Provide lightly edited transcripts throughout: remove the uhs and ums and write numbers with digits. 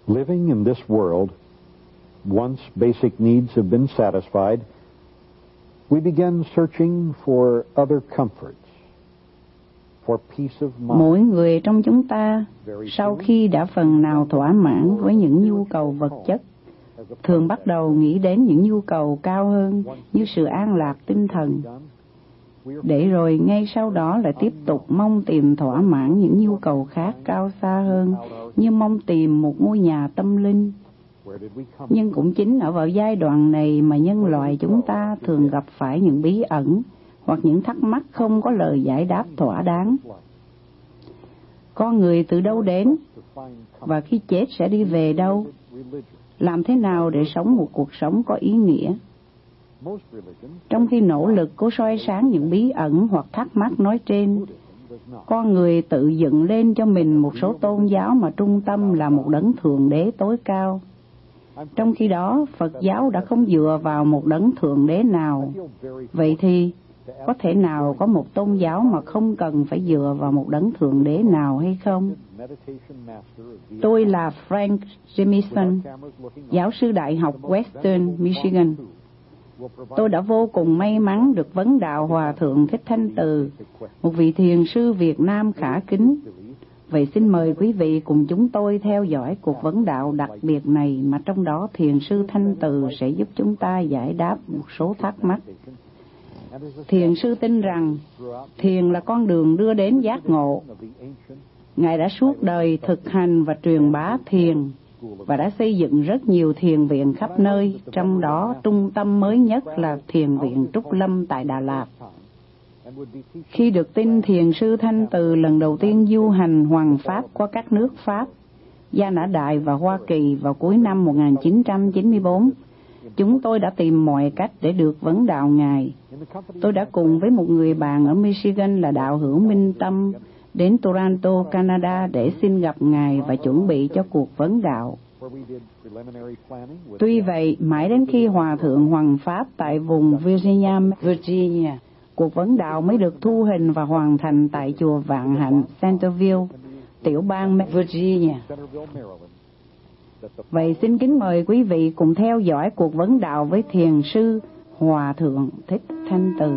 Living in this world, once basic needs have been satisfied, we begin searching for other comforts, for peace of mind. Mỗi người trong chúng ta, sau khi đã phần nào thỏa mãn với những nhu cầu vật chất, thường bắt đầu nghĩ đến những nhu cầu cao hơn như sự an lạc tinh thần, để rồi ngay sau đó lại tiếp tục mong tìm thỏa mãn những nhu cầu khác cao xa hơn, như mong tìm một ngôi nhà tâm linh. Nhưng cũng chính ở vào giai đoạn này mà nhân loại chúng ta thường gặp phải những bí ẩn hoặc những thắc mắc không có lời giải đáp thỏa đáng. Con người từ đâu đến và khi chết sẽ đi về đâu? Làm thế nào để sống một cuộc sống có ý nghĩa? Trong khi nỗ lực cố soi sáng những bí ẩn hoặc thắc mắc nói trên, con người tự dựng lên cho mình một số tôn giáo mà trung tâm là một đấng thượng đế tối cao. Trong khi đó, Phật giáo đã không dựa vào một đấng thượng đế nào. Vậy thì, có thể nào có một tôn giáo mà không cần phải dựa vào một đấng thượng đế nào hay không? Tôi là Frank Jamison, giáo sư Đại học Western Michigan. Tôi đã vô cùng may mắn được vấn đạo Hòa Thượng Thích Thanh Từ, một vị thiền sư Việt Nam khả kính. Vậy xin mời quý vị cùng chúng tôi theo dõi cuộc vấn đạo đặc biệt này mà trong đó thiền sư Thanh Từ sẽ giúp chúng ta giải đáp một số thắc mắc. Thiền sư tin rằng thiền là con đường đưa đến giác ngộ. Ngài đã suốt đời thực hành và truyền bá thiền và đã xây dựng rất nhiều thiền viện khắp nơi, trong đó trung tâm mới nhất là thiền viện Trúc Lâm tại Đà Lạt. Khi được tin thiền sư Thanh Từ lần đầu tiên du hành hoằng pháp qua các nước Pháp, Gia Nã Đại và Hoa Kỳ vào cuối năm 1994, chúng tôi đã tìm mọi cách để được vấn đạo Ngài. Tôi đã cùng với một người bạn ở Michigan là đạo hữu Minh Tâm đến Toronto, Canada để xin gặp Ngài và chuẩn bị cho cuộc vấn đạo. Tuy vậy, mãi đến khi Hòa Thượng hoằng pháp tại vùng Virginia, cuộc vấn đạo mới được thu hình và hoàn thành tại chùa Vạn Hạnh, Centerville, tiểu bang Virginia. Vậy xin kính mời quý vị cùng theo dõi cuộc vấn đạo với thiền sư Hòa Thượng Thích Thanh Từ.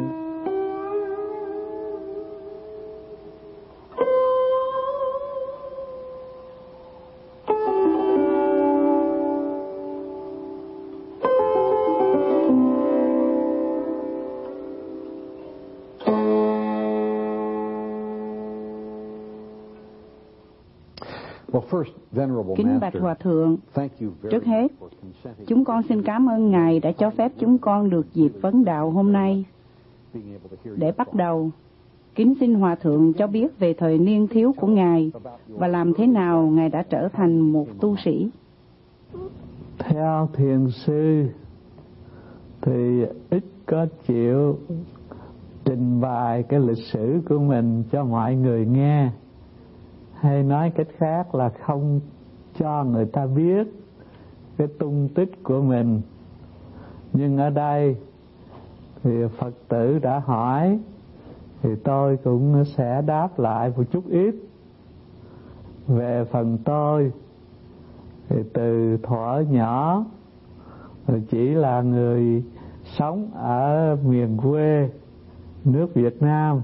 Kính bạch Hòa Thượng, trước hết, chúng con xin cảm ơn Ngài đã cho phép chúng con được dịp vấn đạo hôm nay. Để bắt đầu, kính xin Hòa Thượng cho biết về thời niên thiếu của Ngài và làm thế nào Ngài đã trở thành một tu sĩ. Theo thiền sư thì ít có chịu trình bày cái lịch sử của mình cho mọi người nghe. Hay nói cách khác là không cho người ta biết cái tung tích của mình. Nhưng ở đây thì Phật tử đã hỏi, thì tôi cũng sẽ đáp lại một chút ít. Về phần tôi, thì từ thuở nhỏ chỉ là người sống ở miền quê nước Việt Nam.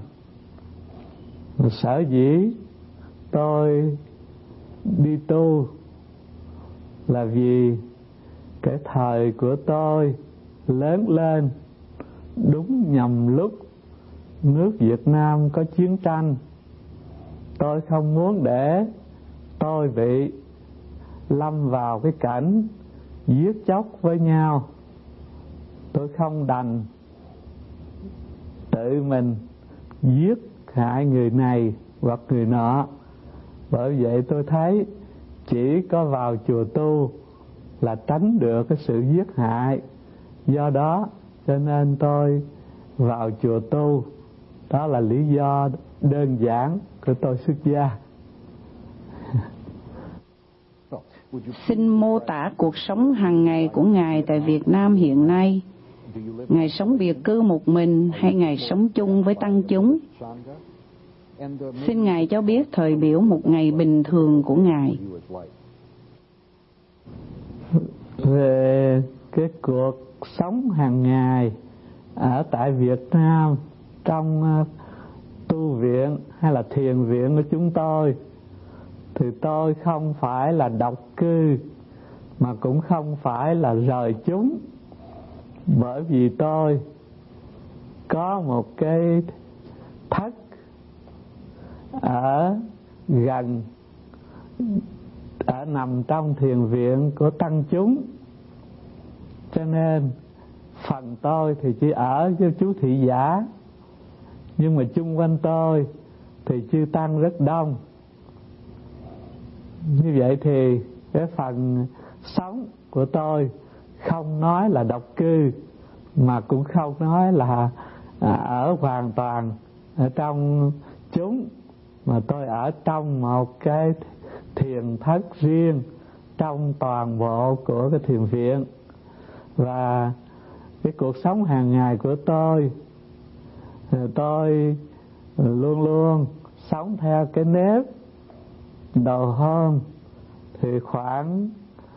Sở dĩ tôi đi tu là vì cái thời của tôi lớn lên đúng nhằm lúc nước Việt Nam có chiến tranh. Tôi không muốn để tôi bị lâm vào cái cảnh giết chóc với nhau. Tôi không đành tự mình giết hại người này hoặc người nọ. Bởi vậy tôi thấy chỉ có vào chùa tu là tránh được cái sự giết hại. Do đó cho nên tôi vào chùa tu. Đó là lý do đơn giản của tôi xuất gia. Xin mô tả cuộc sống hàng ngày của Ngài tại Việt Nam hiện nay. Ngài sống biệt cư một mình hay Ngài sống chung với tăng chúng? Xin Ngài cho biết thời biểu một ngày bình thường của Ngài. về cái cuộc sống hàng ngày ở tại Việt Nam trong tu viện hay là thiền viện của chúng tôi, thì tôi không phải là độc cư mà cũng không phải là rời chúng, bởi vì tôi có một cái thất ở gần, nằm trong thiền viện của tăng chúng, cho nên phần tôi thì chỉ ở với chú thị giả, nhưng mà chung quanh tôi thì chư tăng rất đông. Như vậy thì cái phần sống của tôi không nói là độc cư, mà cũng không nói là ở hoàn toàn ở trong chúng, mà tôi ở trong một cái thiền thất riêng trong toàn bộ của cái thiền viện. Và cái cuộc sống hàng ngày của tôi luôn luôn sống theo cái nếp đầu hôm thì khoảng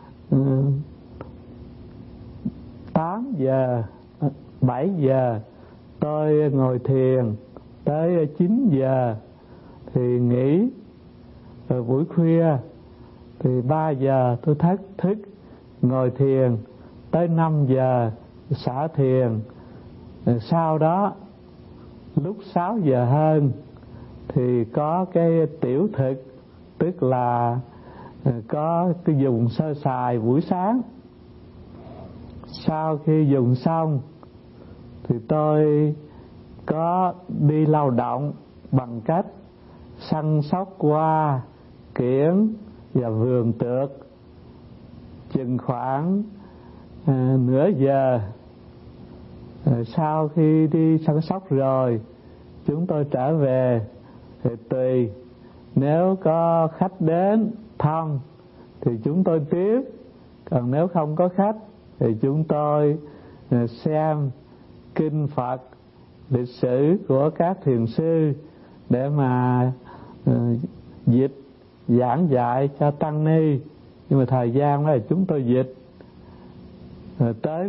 8 giờ 7 giờ tôi ngồi thiền, tới 9 giờ thì nghỉ, rồi buổi khuya thì 3 giờ tôi thức ngồi thiền, tới 5 giờ xả thiền. Rồi sau đó lúc 6 giờ hơn thì có cái tiểu thực, tức là có cái dùng sơ sài buổi sáng. Sau khi dùng xong thì tôi có đi lao động bằng cách săn sóc hoa, kiểng và vườn tược. Chừng khoảng nửa giờ sau khi đi săn sóc rồi, chúng tôi trở về. Thì tùy, nếu có khách đến thăm thì chúng tôi tiếp, còn nếu không có khách thì chúng tôi xem kinh Phật, lịch sử của các thiền sư để mà dịch giảng dạy cho tăng ni. Nhưng mà thời gian đó là chúng tôi dịch. Rồi tới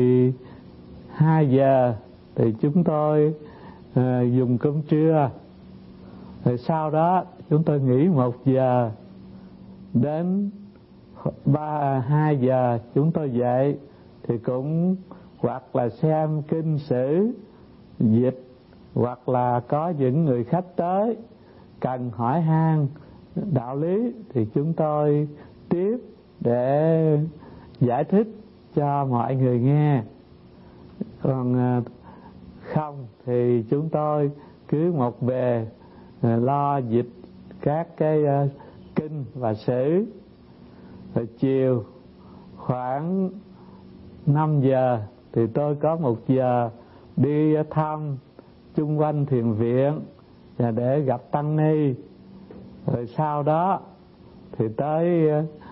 12 giờ thì chúng tôi dùng cơm trưa. Rồi sau đó chúng tôi nghỉ 1 giờ, đến 2 giờ chúng tôi dậy thì cũng hoặc là xem kinh sử dịch, hoặc là có những người khách tới cần hỏi han đạo lý thì chúng tôi tiếp để giải thích cho mọi người nghe. Còn không thì chúng tôi cứ một bề lo dịch các cái kinh và sử. Rồi chiều khoảng 5 giờ thì tôi có 1 giờ đi thăm chung quanh thiền viện và để gặp tăng ni. Rồi sau đó thì tới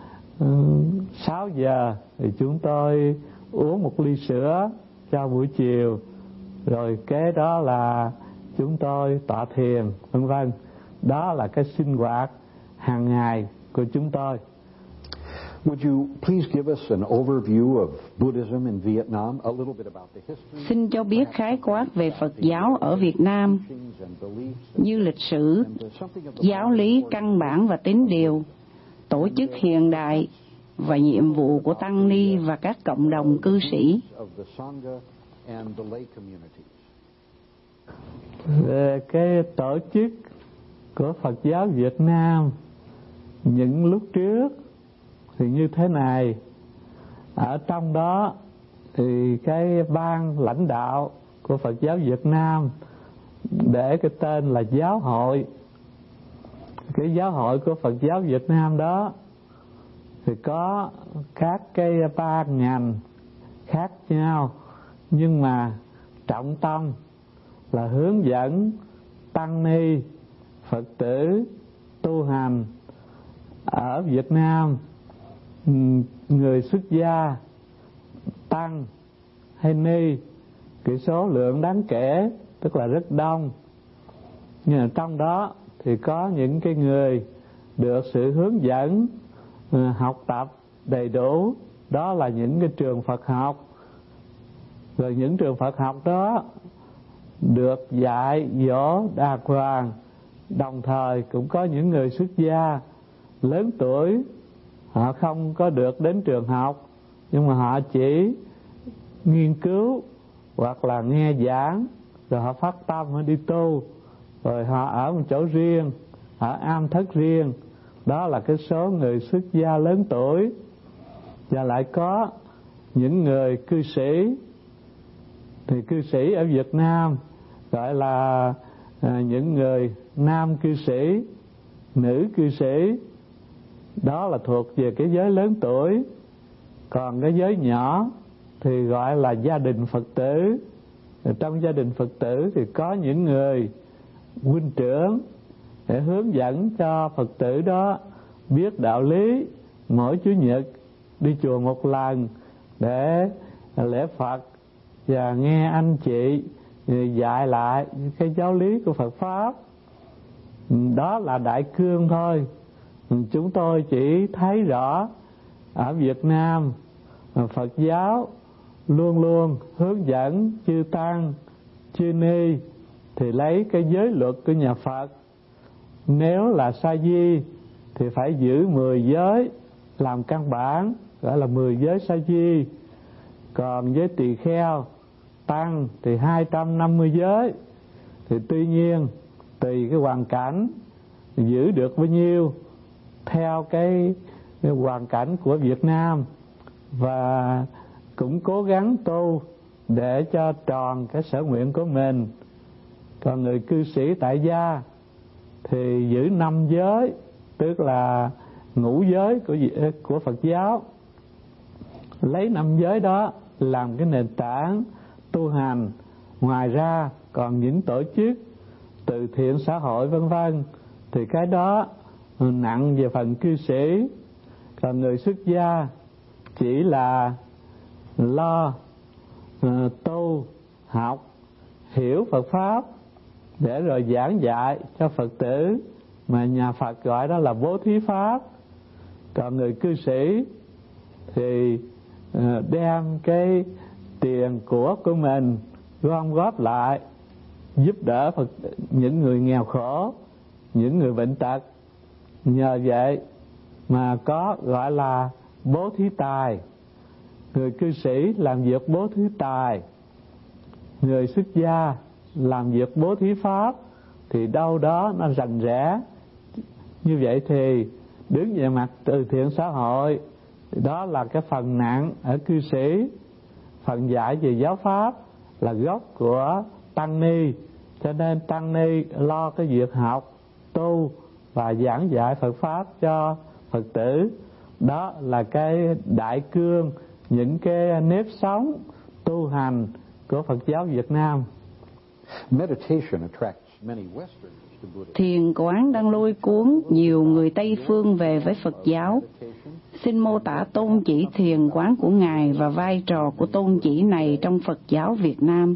6 giờ thì chúng tôi uống 1 ly sữa cho buổi chiều. Rồi kế đó là chúng tôi tọa thiền, vân vân. Đó là cái sinh hoạt hàng ngày của chúng tôi. Would you please give us an overview of Buddhism in Vietnam, a little bit about the history? Xin cho biết khái quát về Phật giáo ở Việt Nam, như lịch sử, giáo lý căn bản và tín điều, tổ chức hiện đại và nhiệm vụ của tăng ni và các cộng đồng cư sĩ. Về cái tổ chức của Phật giáo Việt Nam những lúc trước thì như thế này. Ở trong đó thì cái ban lãnh đạo của Phật giáo Việt Nam để cái tên là giáo hội. Cái giáo hội của Phật giáo Việt Nam đó thì có các cái ban ngành khác nhau, nhưng mà trọng tâm là hướng dẫn tăng ni Phật tử tu hành ở Việt Nam. Người xuất gia, tăng hay ni, cái số lượng đáng kể, tức là rất đông. Nhưng mà trong đó thì có những cái người được sự hướng dẫn học tập đầy đủ đó là những cái trường Phật học. Rồi những trường Phật học đó được dạy dỗ đàng hoàng, đồng thời cũng có những người xuất gia lớn tuổi, họ không có được đến trường học, nhưng mà họ chỉ nghiên cứu hoặc là nghe giảng, rồi họ phát tâm họ đi tu, rồi họ ở một chỗ riêng, ở am thất riêng. Đó là cái số người xuất gia lớn tuổi. Và lại có những người cư sĩ, thì cư sĩ ở Việt Nam gọi là những người nam cư sĩ, nữ cư sĩ, đó là thuộc về cái giới lớn tuổi. Còn cái giới nhỏ thì gọi là gia đình Phật tử. Trong gia đình Phật tử thì có những người huynh trưởng để hướng dẫn cho Phật tử đó biết đạo lý. Mỗi Chủ nhật đi chùa một lần để lễ Phật và nghe anh chị dạy lại cái giáo lý của Phật Pháp. Đó là đại cương thôi. Chúng tôi chỉ thấy rõ ở Việt Nam Phật giáo luôn luôn hướng dẫn chư tăng, chư ni thì lấy cái giới luật của nhà Phật. Nếu là sa di thì phải giữ 10 giới làm căn bản, gọi là 10 giới sa di. Còn với tỳ kheo, tăng thì 250 giới. Thì tuy nhiên tùy cái hoàn cảnh giữ được bao nhiêu theo cái hoàn cảnh của Việt Nam, và cũng cố gắng tu để cho tròn cái sở nguyện của mình. Còn người cư sĩ tại gia thì giữ 5 giới, tức là ngũ giới của Phật giáo. Lấy 5 giới đó làm cái nền tảng tu hành. Ngoài ra còn những tổ chức từ thiện xã hội vân vân thì cái đó nặng về phần cư sĩ. Còn người xuất gia chỉ là lo tu học, hiểu Phật Pháp để rồi giảng dạy cho Phật tử, mà nhà Phật gọi đó là bố thí Pháp. Còn người cư sĩ thì đem cái tiền của mình gom góp lại giúp đỡ những người nghèo khổ, những người bệnh tật. Nhờ vậy mà có gọi là bố thí tài. Người cư sĩ làm việc bố thí tài, người xuất gia làm việc bố thí Pháp, thì đâu đó nó rành rẽ. Như vậy thì đứng về mặt từ thiện xã hội thì đó là cái phần nặng ở cư sĩ. Phần dạy về giáo Pháp là gốc của tăng ni, cho nên tăng ni lo cái việc học, tu và giảng dạy Phật Pháp cho Phật tử. Đó là cái đại cương, những cái nếp sống tu hành của Phật giáo Việt Nam. Thiền quán đang lôi cuốn nhiều người Tây phương về với Phật giáo. Xin mô tả tôn chỉ thiền quán của Ngài và vai trò của tôn chỉ này trong Phật giáo Việt Nam.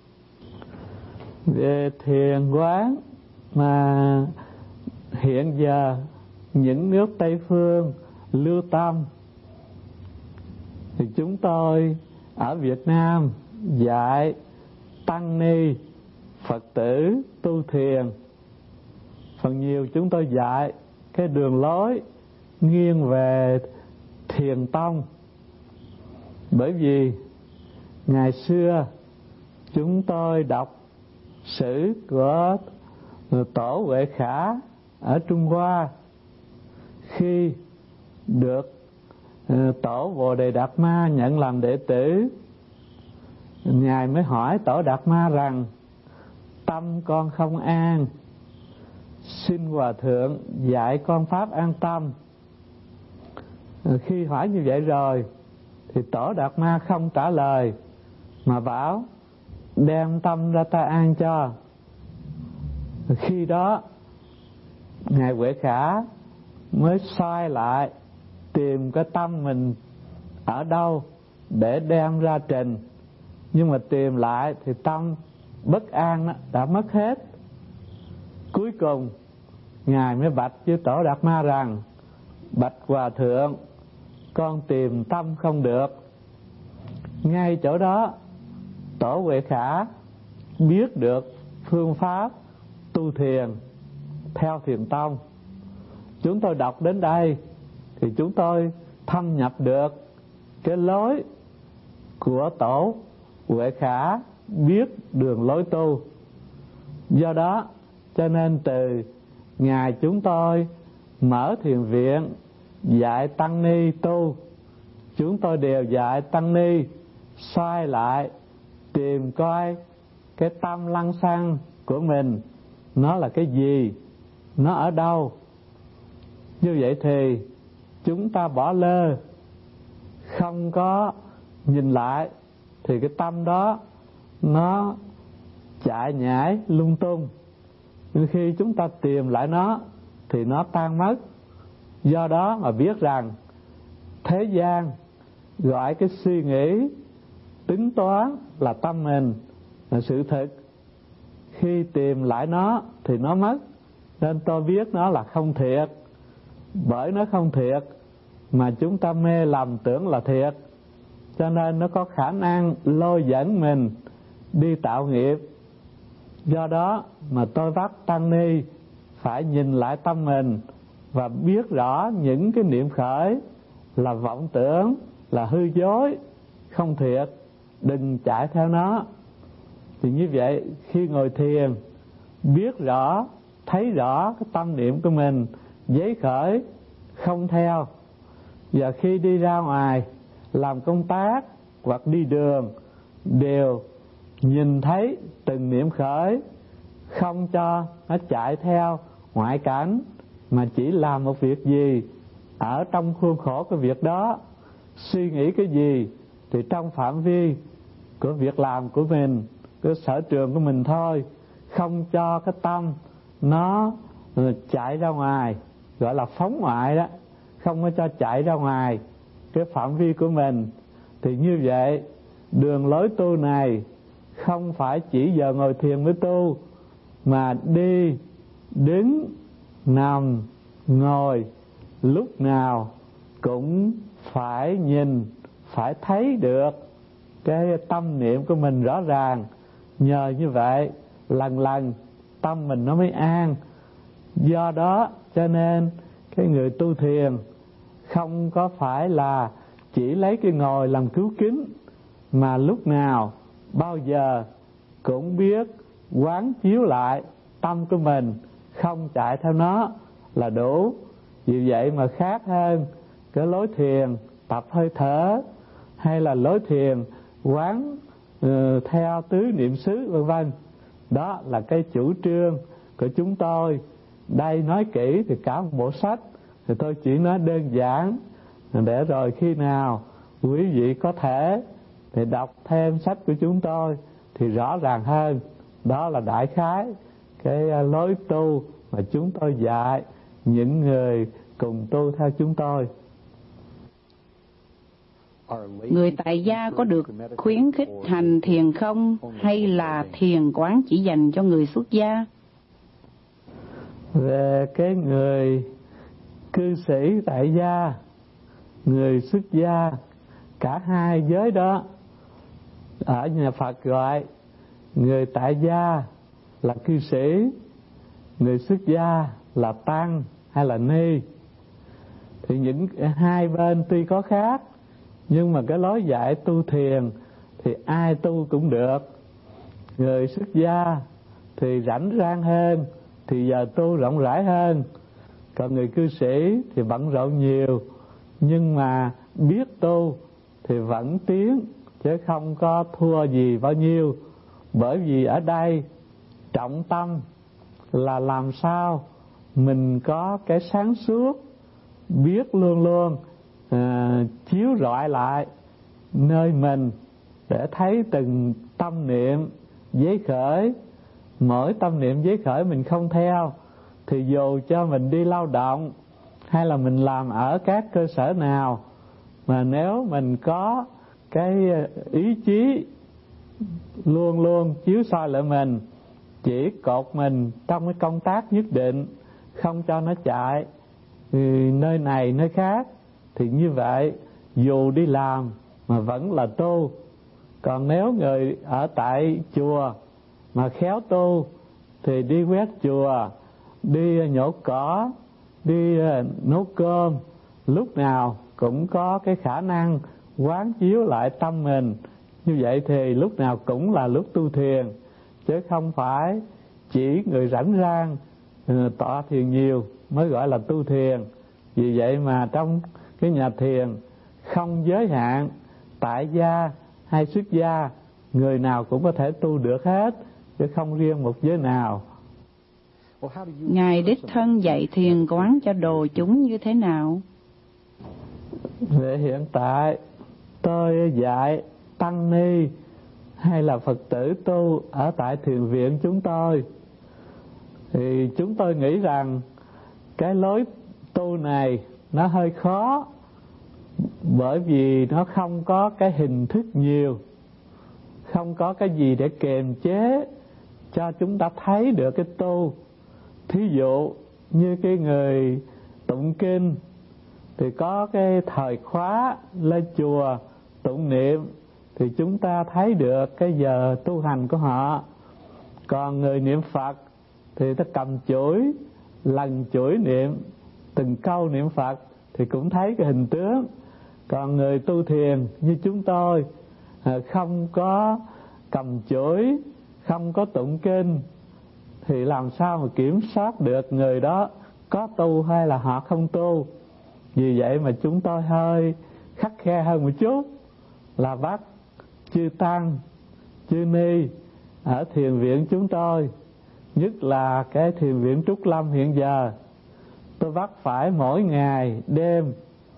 Về thiền quán mà hiện giờ những nước Tây phương lưu tâm thì chúng tôi ở Việt Nam dạy tăng ni Phật tử tu thiền. Phần nhiều chúng tôi dạy cái đường lối nghiêng về thiền tông. Bởi vì ngày xưa chúng tôi đọc sử của Tổ Huệ Khả ở Trung Hoa, khi được Tổ Bồ Đề Đạt Ma nhận làm đệ tử, Ngài mới hỏi Tổ Đạt Ma rằng: tâm con không an, xin Hòa Thượng dạy con pháp an tâm. Khi hỏi như vậy rồi thì Tổ Đạt Ma không trả lời, mà bảo đem tâm ra ta an cho. Khi đó Ngài Huệ Khả mới xoay lại tìm cái tâm mình ở đâu để đem ra trình. Nhưng mà tìm lại thì tâm bất an đã mất hết. Cuối cùng Ngài mới bạch với Tổ Đạt Ma rằng: bạch Hòa Thượng, con tìm tâm không được. Ngay chỗ đó Tổ Huệ Khả biết được phương pháp tu thiền theo Thiền Tông. Chúng tôi đọc đến đây thì chúng tôi thâm nhập được cái lối của Tổ Huệ Khả, biết đường lối tu. Do đó cho nên từ ngày chúng tôi mở thiền viện dạy tăng ni tu, chúng tôi đều dạy tăng ni xoay lại tìm coi cái tâm lăng xăng của mình nó là cái gì, nó ở đâu. Như vậy thì chúng ta bỏ lơ, không có nhìn lại thì cái tâm đó nó chạy nhảy lung tung. Nhưng khi chúng ta tìm lại nó thì nó tan mất. Do đó mà biết rằng thế gian gọi cái suy nghĩ tính toán là tâm mình là sự thật. Khi tìm lại nó thì nó mất. Nên tôi biết nó là không thiệt. Bởi nó không thiệt mà chúng ta mê lầm tưởng là thiệt, cho nên nó có khả năng lôi dẫn mình đi tạo nghiệp. Do đó mà tôi bắt tăng ni phải nhìn lại tâm mình và biết rõ những cái niệm khởi là vọng tưởng, là hư dối, không thiệt, đừng chạy theo nó. Thì như vậy khi ngồi thiền biết rõ, thấy rõ cái tâm niệm của mình giấy khởi, không theo. Và khi đi ra ngoài làm công tác hoặc đi đường đều nhìn thấy từng niệm khởi, không cho nó chạy theo ngoại cảnh, mà chỉ làm một việc gì ở trong khuôn khổ cái việc đó, suy nghĩ cái gì thì trong phạm vi của việc làm của mình, cái sở trường của mình thôi, không cho cái tâm nó chạy ra ngoài, gọi là phóng ngoại đó, không có cho chạy ra ngoài cái phạm vi của mình. Thì như vậy đường lối tu này không phải chỉ giờ ngồi thiền mới tu, mà đi, đứng, nằm, ngồi, lúc nào cũng phải nhìn, phải thấy được cái tâm niệm của mình rõ ràng. Nhờ như vậy lần lần tâm mình nó mới an. Do đó cho nên cái người tu thiền không có phải là chỉ lấy cái ngồi làm cứu kính, mà lúc nào bao giờ cũng biết quán chiếu lại tâm của mình, không chạy theo nó là đủ. Vì vậy mà khác hơn cái lối thiền tập hơi thở, hay là lối thiền quán theo tứ niệm xứ vân vân. Đó là cái chủ trương của chúng tôi. Đây nói kỹ thì cả một bộ sách, thì tôi chỉ nói đơn giản để rồi khi nào quý vị có thể thì đọc thêm sách của chúng tôi thì rõ ràng hơn. Đó là đại khái cái lối tu mà chúng tôi dạy những người cùng tu theo chúng tôi. Người tại gia có được khuyến khích hành thiền không, hay là thiền quán chỉ dành cho người xuất gia? Về cái người cư sĩ tại gia, người xuất gia, cả hai giới đó ở nhà Phật gọi người tại gia là cư sĩ, người xuất gia là tăng hay là ni. Thì những hai bên tuy có khác, nhưng mà cái lối dạy tu thiền thì ai tu cũng được. Người xuất gia thì rảnh rang hơn, thì giờ tu rộng rãi hơn. Còn người cư sĩ thì bận rộn nhiều, nhưng mà biết tu thì vẫn tiến, chứ không có thua gì bao nhiêu. Bởi vì ở đây trọng tâm là làm sao mình có cái sáng suốt, biết luôn luôn chiếu rọi lại nơi mình để thấy từng tâm niệm giấy khởi. Mỗi tâm niệm giấy khởi mình không theo, thì dù cho mình đi lao động hay là mình làm ở các cơ sở nào, mà nếu mình có cái ý chí luôn luôn chiếu soi lại mình, chỉ cột mình trong cái công tác nhất định, không cho nó chạy nơi này nơi khác, thì như vậy dù đi làm mà vẫn là tu. Còn nếu người ở tại chùa mà khéo tu thì đi quét chùa, đi nhổ cỏ, đi nấu cơm, lúc nào cũng có cái khả năng quán chiếu lại tâm mình. Như vậy thì lúc nào cũng là lúc tu thiền, chứ không phải chỉ người rảnh rang tọa thiền nhiều mới gọi là tu thiền. Vì vậy mà trong cái nhà thiền không giới hạn tại gia hay xuất gia, người nào cũng có thể tu được hết, chứ không riêng một giới nào. Ngài đích thân dạy thiền quán cho đồ chúng như thế nào? Về hiện tại tôi dạy tăng ni hay là Phật tử tu ở tại thiền viện chúng tôi, thì chúng tôi nghĩ rằng cái lối tu này nó hơi khó, bởi vì nó không có cái hình thức nhiều, không có cái gì để kiềm chế cho chúng ta thấy được cái tu. Thí dụ như cái người tụng kinh thì có cái thời khóa lên chùa tụng niệm thì chúng ta thấy được cái giờ tu hành của họ. Còn người niệm Phật thì ta cầm chuỗi, lần chuỗi niệm từng câu niệm Phật thì cũng thấy cái hình tướng. Còn người tu thiền như chúng tôi không có cầm chuỗi, không có tụng kinh thì làm sao mà kiểm soát được người đó có tu hay là họ không tu. Vì vậy mà chúng tôi hơi khắt khe hơn một chút, là bắt chư tăng, chư ni ở thiền viện chúng tôi, nhất là cái thiền viện Trúc Lâm hiện giờ, tôi bắt phải mỗi ngày đêm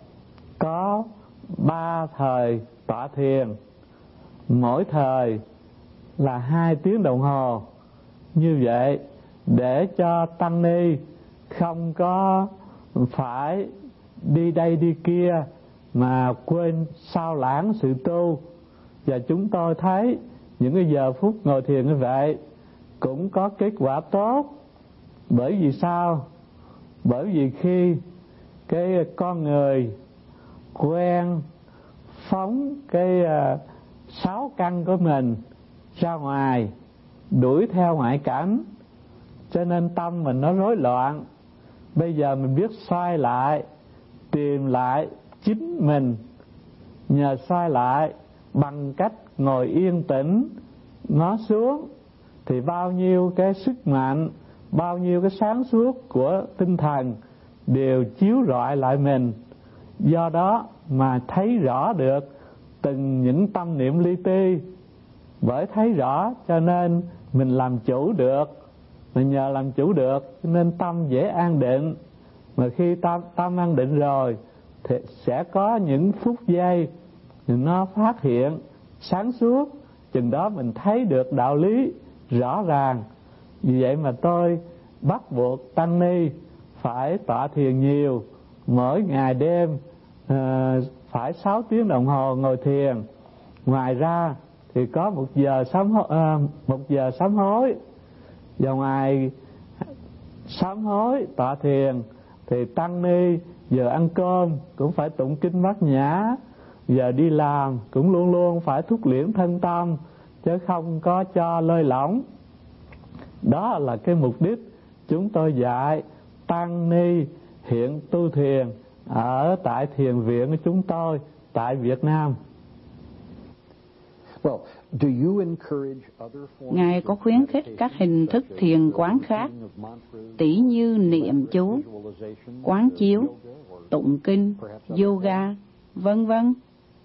có 3 thời tọa thiền, mỗi thời là 2 tiếng đồng hồ. Như vậy để cho tăng ni không có phải đi đây đi kia mà quên sao lãng sự tu. Và chúng tôi thấy những cái giờ phút ngồi thiền như vậy cũng có kết quả tốt. Bởi vì sao? Bởi vì khi cái con người quen phóng cái 6 căn của mình ra ngoài, đuổi theo ngoại cảnh, cho nên tâm mình nó rối loạn. Bây giờ mình biết xoay lại, tìm lại chính mình. Nhờ xoay lại bằng cách ngồi yên tĩnh, ngó xuống, thì bao nhiêu cái sức mạnh, bao nhiêu cái sáng suốt của tinh thần đều chiếu rọi lại mình. Do đó mà thấy rõ được từng những tâm niệm li ti. Bởi thấy rõ cho nên mình làm chủ được, mà nhờ làm chủ được cho nên tâm dễ an định. Mà khi tâm an định rồi thì sẽ có những phút giây nó phát hiện sáng suốt, chừng đó mình thấy được đạo lý rõ ràng. Vì vậy mà tôi bắt buộc tăng ni phải tọa thiền nhiều, mỗi ngày đêm phải 6 tiếng đồng hồ ngồi thiền. Ngoài ra thì có 1 giờ sám hối. Và ngoài sám hối tọa thiền thì tăng ni giờ ăn cơm cũng phải tụng kinh Bát Nhã, giờ đi làm cũng luôn luôn phải thúc liễm thân tâm, chứ không có cho lơi lỏng. Đó là cái mục đích chúng tôi dạy tăng ni hiện tu thiền ở tại thiền viện của chúng tôi tại Việt Nam. Ngài có khuyến khích các hình thức thiền quán khác, tỉ như niệm chú, quán chiếu, tụng kinh, yoga, vân vân?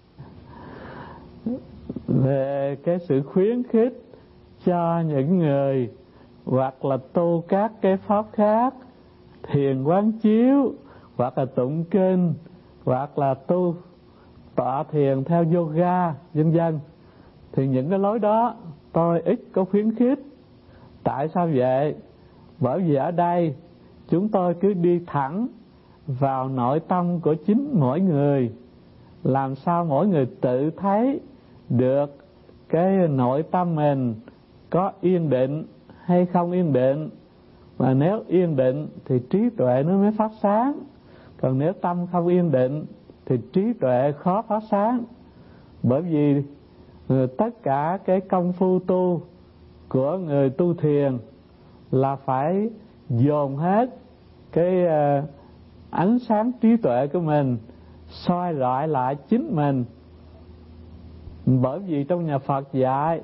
Về cái sự khuyến khích cho những người hoặc là tu các cái pháp khác, thiền quán chiếu, hoặc là tụng kinh, hoặc là tu tọa thiền theo yoga, vân vân, thì những cái lối đó tôi ít có khuyến khích. Tại sao vậy? Bởi vì ở đây chúng tôi cứ đi thẳng vào nội tâm của chính mỗi người, làm sao mỗi người tự thấy được cái nội tâm mình có yên định hay không yên định. Mà nếu yên định thì trí tuệ nó mới phát sáng. Còn nếu tâm không yên định thì trí tuệ khó phát sáng. Bởi vì tất cả cái công phu tu của người tu thiền là phải dồn hết cái ánh sáng trí tuệ của mình soi rọi lại chính mình. Bởi vì trong nhà Phật dạy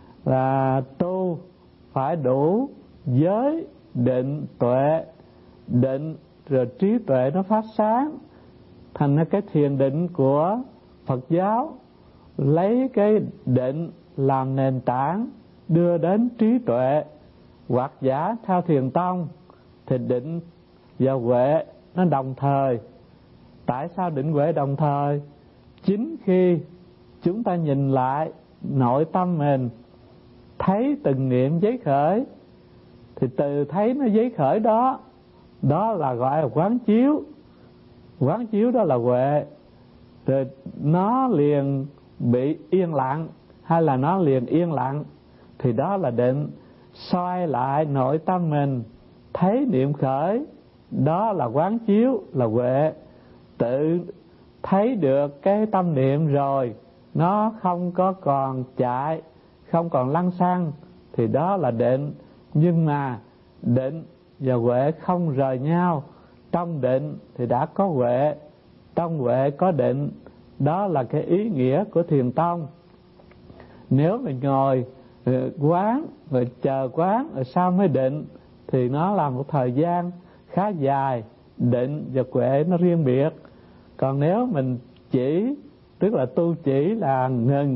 là tu phải đủ giới, định, tuệ. Định rồi trí tuệ nó phát sáng. Thành ra cái thiền định của Phật giáo lấy cái định làm nền tảng đưa đến trí tuệ. Hoặc giả theo thiền tông thì định và huệ nó đồng thời. Tại sao định huệ đồng thời? Chính khi chúng ta nhìn lại nội tâm mình, thấy từng niệm giấy khởi, thì từ thấy nó giấy khởi đó, đó là gọi là quán chiếu. Quán chiếu đó là huệ. Rồi nó liền bị yên lặng, hay là nó liền yên lặng, thì đó là định. Soi lại nội tâm mình, thấy niệm khởi, đó là quán chiếu, là huệ. Tự thấy được cái tâm niệm rồi, nó không có còn chạy, không còn lăng xăng, thì đó là định. Nhưng mà định và huệ không rời nhau. Trong định thì đã có huệ, trong huệ có định. Đó là cái ý nghĩa của thiền tông. Nếu mình ngồi quán rồi chờ quán rồi sau mới định thì nó là một thời gian khá dài. Định và huệ nó riêng biệt. Còn nếu mình chỉ, tức là tu chỉ là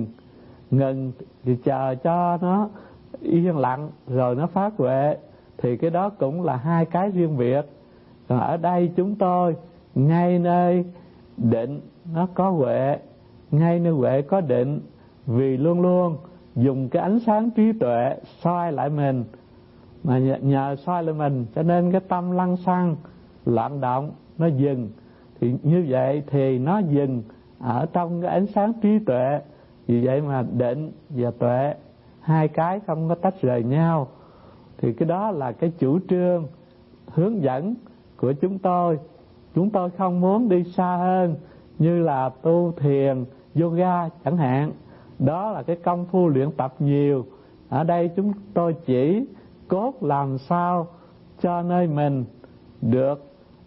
ngừng thì chờ cho nó yên lặng rồi nó phát huệ, thì cái đó cũng là hai cái riêng biệt. Còn ở đây chúng tôi ngay nơi định nó có huệ, ngay nơi huệ có định. Vì luôn luôn dùng cái ánh sáng trí tuệ soi lại mình, mà nhờ soi lại mình cho nên cái tâm lăng xăng loạn động nó dừng. Thì như vậy thì nó dừng ở trong cái ánh sáng trí tuệ. Vì vậy mà định và tuệ hai cái không có tách rời nhau. Thì cái đó là cái chủ trương hướng dẫn của chúng tôi. Chúng tôi không muốn đi xa hơn, như là tu thiền, yoga chẳng hạn. Đó là cái công phu luyện tập nhiều. Ở đây chúng tôi chỉ cốt làm sao cho nơi mình được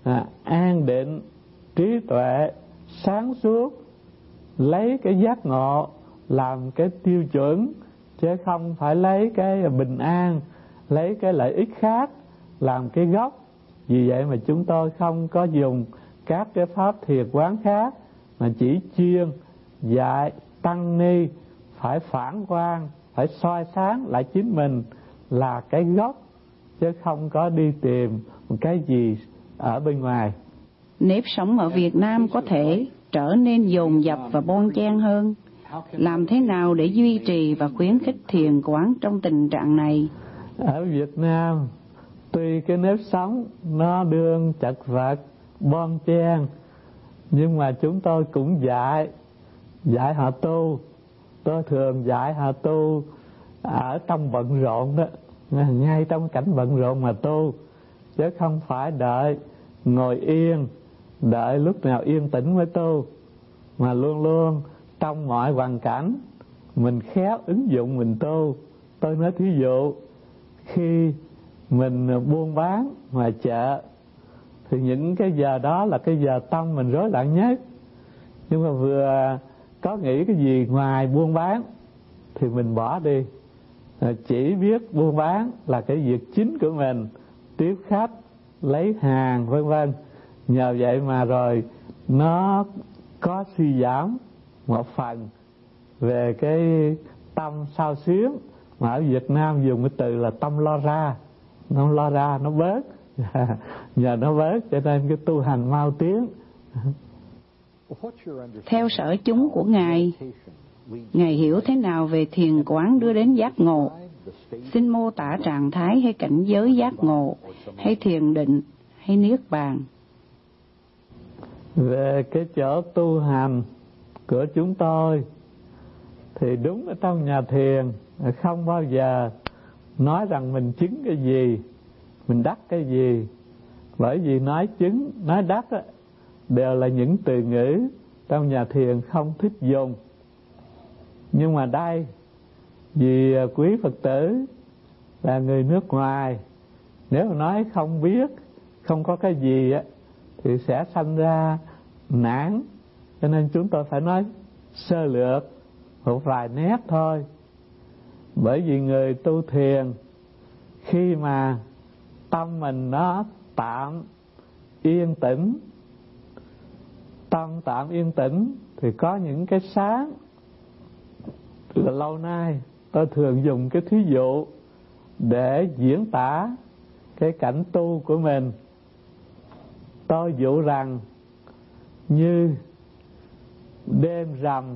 an định, trí tuệ, sáng suốt, lấy cái giác ngộ làm cái tiêu chuẩn, chứ không phải lấy cái bình an, lấy cái lợi ích khác làm cái gốc. Vì vậy mà chúng tôi không có dùng các cái pháp thiền quán khác, mà chỉ chuyên dạy tăng ni phải phản quang, phải soi sáng lại chính mình là cái gốc, chứ không có đi tìm một cái gì ở bên ngoài. Nếp sống ở Việt Nam có thể trở nên dồn dập và bon chen hơn. Làm thế nào để duy trì và khuyến khích thiền quán trong tình trạng này? Ở Việt Nam, tuy cái nếp sống nó đương chật vật, bon chen, nhưng mà chúng tôi cũng dạy họ tu. Tôi thường dạy họ tu ở trong bận rộn đó, ngay trong cảnh bận rộn mà tu, chứ không phải đợi ngồi yên, đợi lúc nào yên tĩnh mới tu, mà luôn luôn trong mọi hoàn cảnh mình khéo ứng dụng mình tu. Tôi nói thí dụ, khi mình buôn bán ngoài chợ thì những cái giờ đó là cái giờ tâm mình rối loạn nhất. Nhưng mà vừa có nghĩ cái gì ngoài buôn bán thì mình bỏ đi, chỉ biết buôn bán là cái việc chính của mình, tiếp khách, lấy hàng vân vân. Nhờ vậy mà rồi nó có suy giảm một phần về cái tâm sao xuyến. Mà ở Việt Nam dùng cái từ là tâm lo ra, nó bớt. Nhờ nó bớt cho nên cái tu hành mau tiến. Theo sở chúng của Ngài hiểu thế nào về thiền quán đưa đến giác ngộ? Xin mô tả trạng thái hay cảnh giới giác ngộ, hay thiền định, hay niết bàn. Về cái chỗ tu hành của chúng tôi thì đúng ở trong nhà thiền không bao giờ nói rằng mình chứng cái gì, mình đắc cái gì. Bởi vì nói chứng, nói đắc đều là những từ ngữ trong nhà thiền không thích dùng. Nhưng mà đây, vì quý Phật tử là người nước ngoài, nếu mà nói không biết, không có cái gì á, thì sẽ sanh ra nản. Cho nên chúng tôi phải nói sơ lược một vài nét thôi. Bởi vì người tu thiền, khi mà tâm mình nó tạm yên tĩnh, tâm tạm yên tĩnh thì có những cái sáng. Là lâu nay tôi thường dùng cái thí dụ để diễn tả cái cảnh tu của mình. Tôi dụ rằng như đêm rằm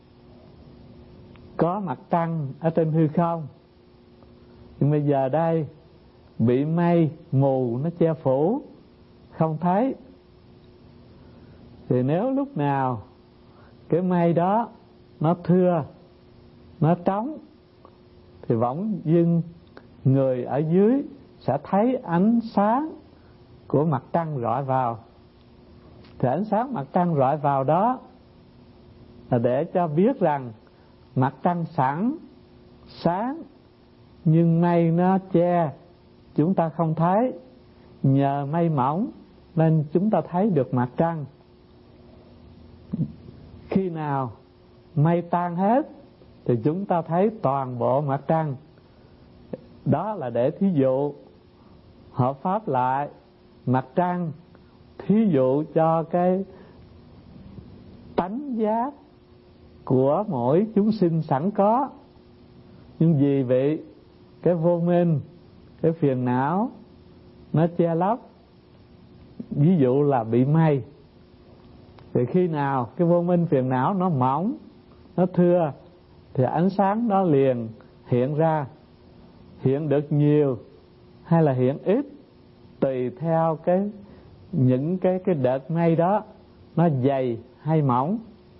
có mặt trăng ở trên hư không, nhưng bây giờ đây bị mây mù nó che phủ, không thấy. Thì nếu lúc nào cái mây đó nó thưa, nó trống, thì bỗng dưng người ở dưới sẽ thấy ánh sáng của mặt trăng rọi vào. Thì ánh sáng mặt trăng rọi vào đó là để cho biết rằng mặt trăng sẵn sáng, nhưng mây nó che, chúng ta không thấy. Nhờ mây mỏng nên chúng ta thấy được mặt trăng. Khi nào mây tan hết thì chúng ta thấy toàn bộ mặt trăng. Đó là để thí dụ hợp pháp lại mặt trăng, thí dụ cho cái tánh giác của mỗi chúng sinh sẵn có. Nhưng vì vậy cái vô minh, cái phiền não nó che lấp, ví dụ là bị mây. Thì khi nào cái vô minh phiền não nó mỏng, nó thưa, thì ánh sáng nó liền hiện ra. Hiện được nhiều hay là hiện ít tùy theo những cái đợt mây đó nó dày hay mỏng.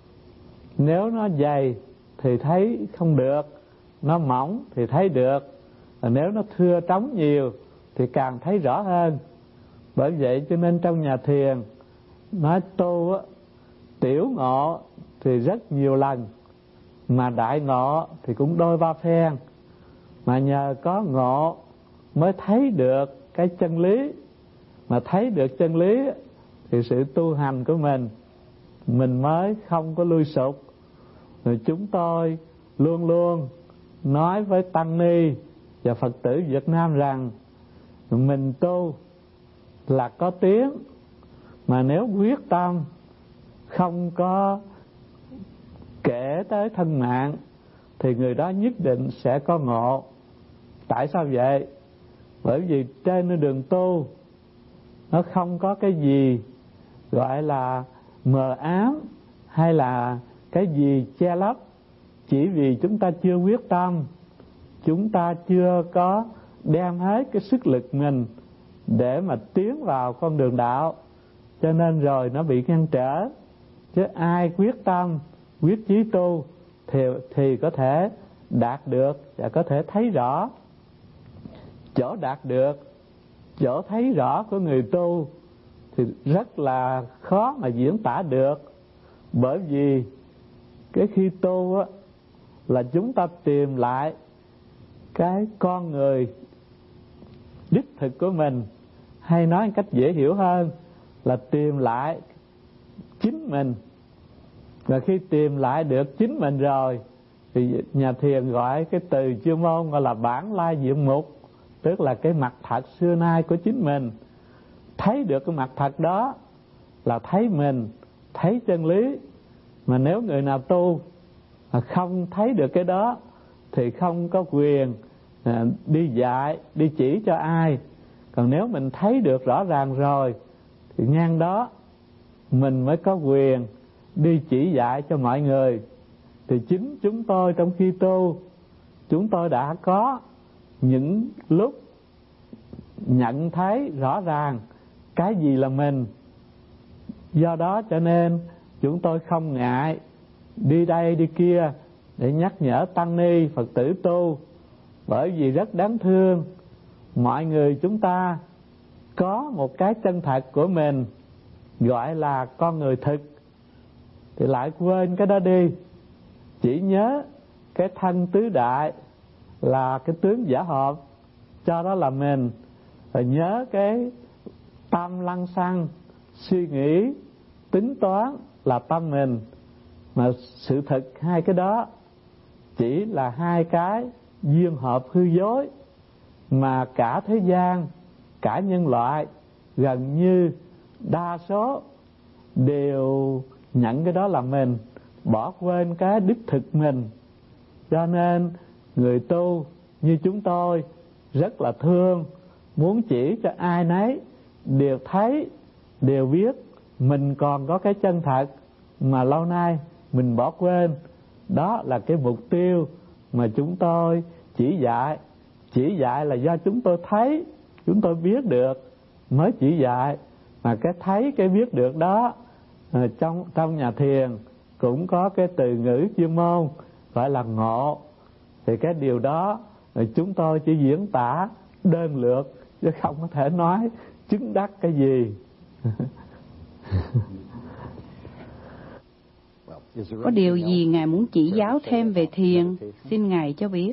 Nếu nó dày thì thấy không được, nó mỏng thì thấy được. Nếu nó thưa trống nhiều thì càng thấy rõ hơn. Bởi vậy cho nên trong nhà thiền nói tu á, tiểu ngộ thì rất nhiều lần, mà đại ngộ thì cũng đôi ba phen. Mà nhờ có ngộ mới thấy được cái chân lý. Mà thấy được chân lý thì sự tu hành của mình mới không có lui sụp. Rồi chúng tôi luôn luôn nói với tăng ni và Phật tử Việt Nam rằng mình tu là có tiếng, mà nếu quyết tâm không có kể tới thân mạng thì người đó nhất định sẽ có ngộ. Tại sao vậy? Bởi vì trên đường tu nó không có cái gì gọi là mờ ám hay là cái gì che lấp. Chỉ vì chúng ta chưa quyết tâm, chúng ta chưa có đem hết cái sức lực mình để mà tiến vào con đường đạo, cho nên rồi nó bị ngăn trở. Chứ ai quyết tâm, quyết chí tu thì có thể đạt được và có thể thấy rõ. Chỗ đạt được, chỗ thấy rõ của người tu thì rất là khó mà diễn tả được. Bởi vì cái khi tu á, là chúng ta tìm lại cái con người đích thực của mình, hay nói một cách dễ hiểu hơn là tìm lại chính mình. Và khi tìm lại được chính mình rồi thì nhà thiền gọi cái từ chuyên môn gọi là bản lai diện mục, tức là cái mặt thật xưa nay của chính mình. Thấy được cái mặt thật đó là thấy mình, thấy chân lý. Mà nếu người nào tu mà không thấy được cái đó thì không có quyền đi dạy, đi chỉ cho ai. Còn nếu mình thấy được rõ ràng rồi thì ngang đó mình mới có quyền đi chỉ dạy cho mọi người. Thì chính chúng tôi trong khi tu, chúng tôi đã có những lúc nhận thấy rõ ràng cái gì là mình. Do đó cho nên chúng tôi không ngại đi đây đi kia để nhắc nhở tăng ni Phật tử tu. Bởi vì rất đáng thương, mọi người chúng ta có một cái chân thật của mình, gọi là con người thực. thì lại quên cái đó đi, chỉ nhớ cái thân tứ đại là cái tướng giả hợp, cho đó là mình, rồi nhớ cái tâm lăng xăng suy nghĩ tính toán là tâm mình. Mà sự thật hai cái đó chỉ là hai cái duyên hợp hư dối, mà cả thế gian, cả nhân loại gần như đa số đều nhận cái đó là mình, bỏ quên cái đích thực mình. Cho nên người tu như chúng tôi rất là thương, muốn chỉ cho ai nấy đều thấy, đều biết mình còn có cái chân thật mà lâu nay mình bỏ quên. Đó là cái mục tiêu mà chúng tôi chỉ dạy. Chỉ dạy là do chúng tôi thấy, chúng tôi biết được mới chỉ dạy. Mà cái thấy, cái biết được đó, trong nhà thiền cũng có cái từ ngữ chuyên môn gọi là ngộ. Thì cái điều đó chúng tôi chỉ diễn tả đơn lược, chứ không có thể nói chứng đắc cái gì. Có điều gì Ngài muốn chỉ giáo thêm về thiền, xin Ngài cho biết.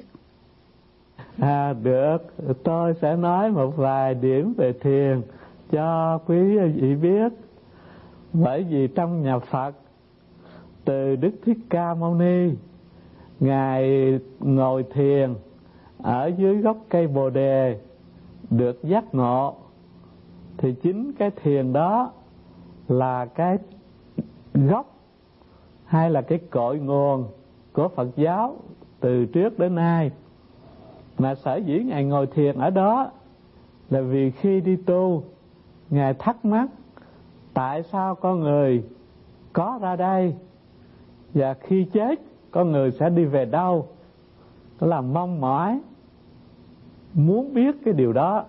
Được, tôi sẽ nói một vài điểm về thiền cho quý vị biết. Bởi vì trong nhà Phật, từ Đức Thích Ca Mâu Ni, Ngài ngồi thiền ở dưới gốc cây Bồ Đề, được giác ngộ, thì chính cái thiền đó là cái gốc hay là cái cội nguồn của Phật giáo từ trước đến nay. Mà sở dĩ Ngài ngồi thiền ở đó là vì khi đi tu, Ngài thắc mắc tại sao con người có ra đây, và khi chết con người sẽ đi về đâu. Đó là mong mỏi, muốn biết cái điều đó.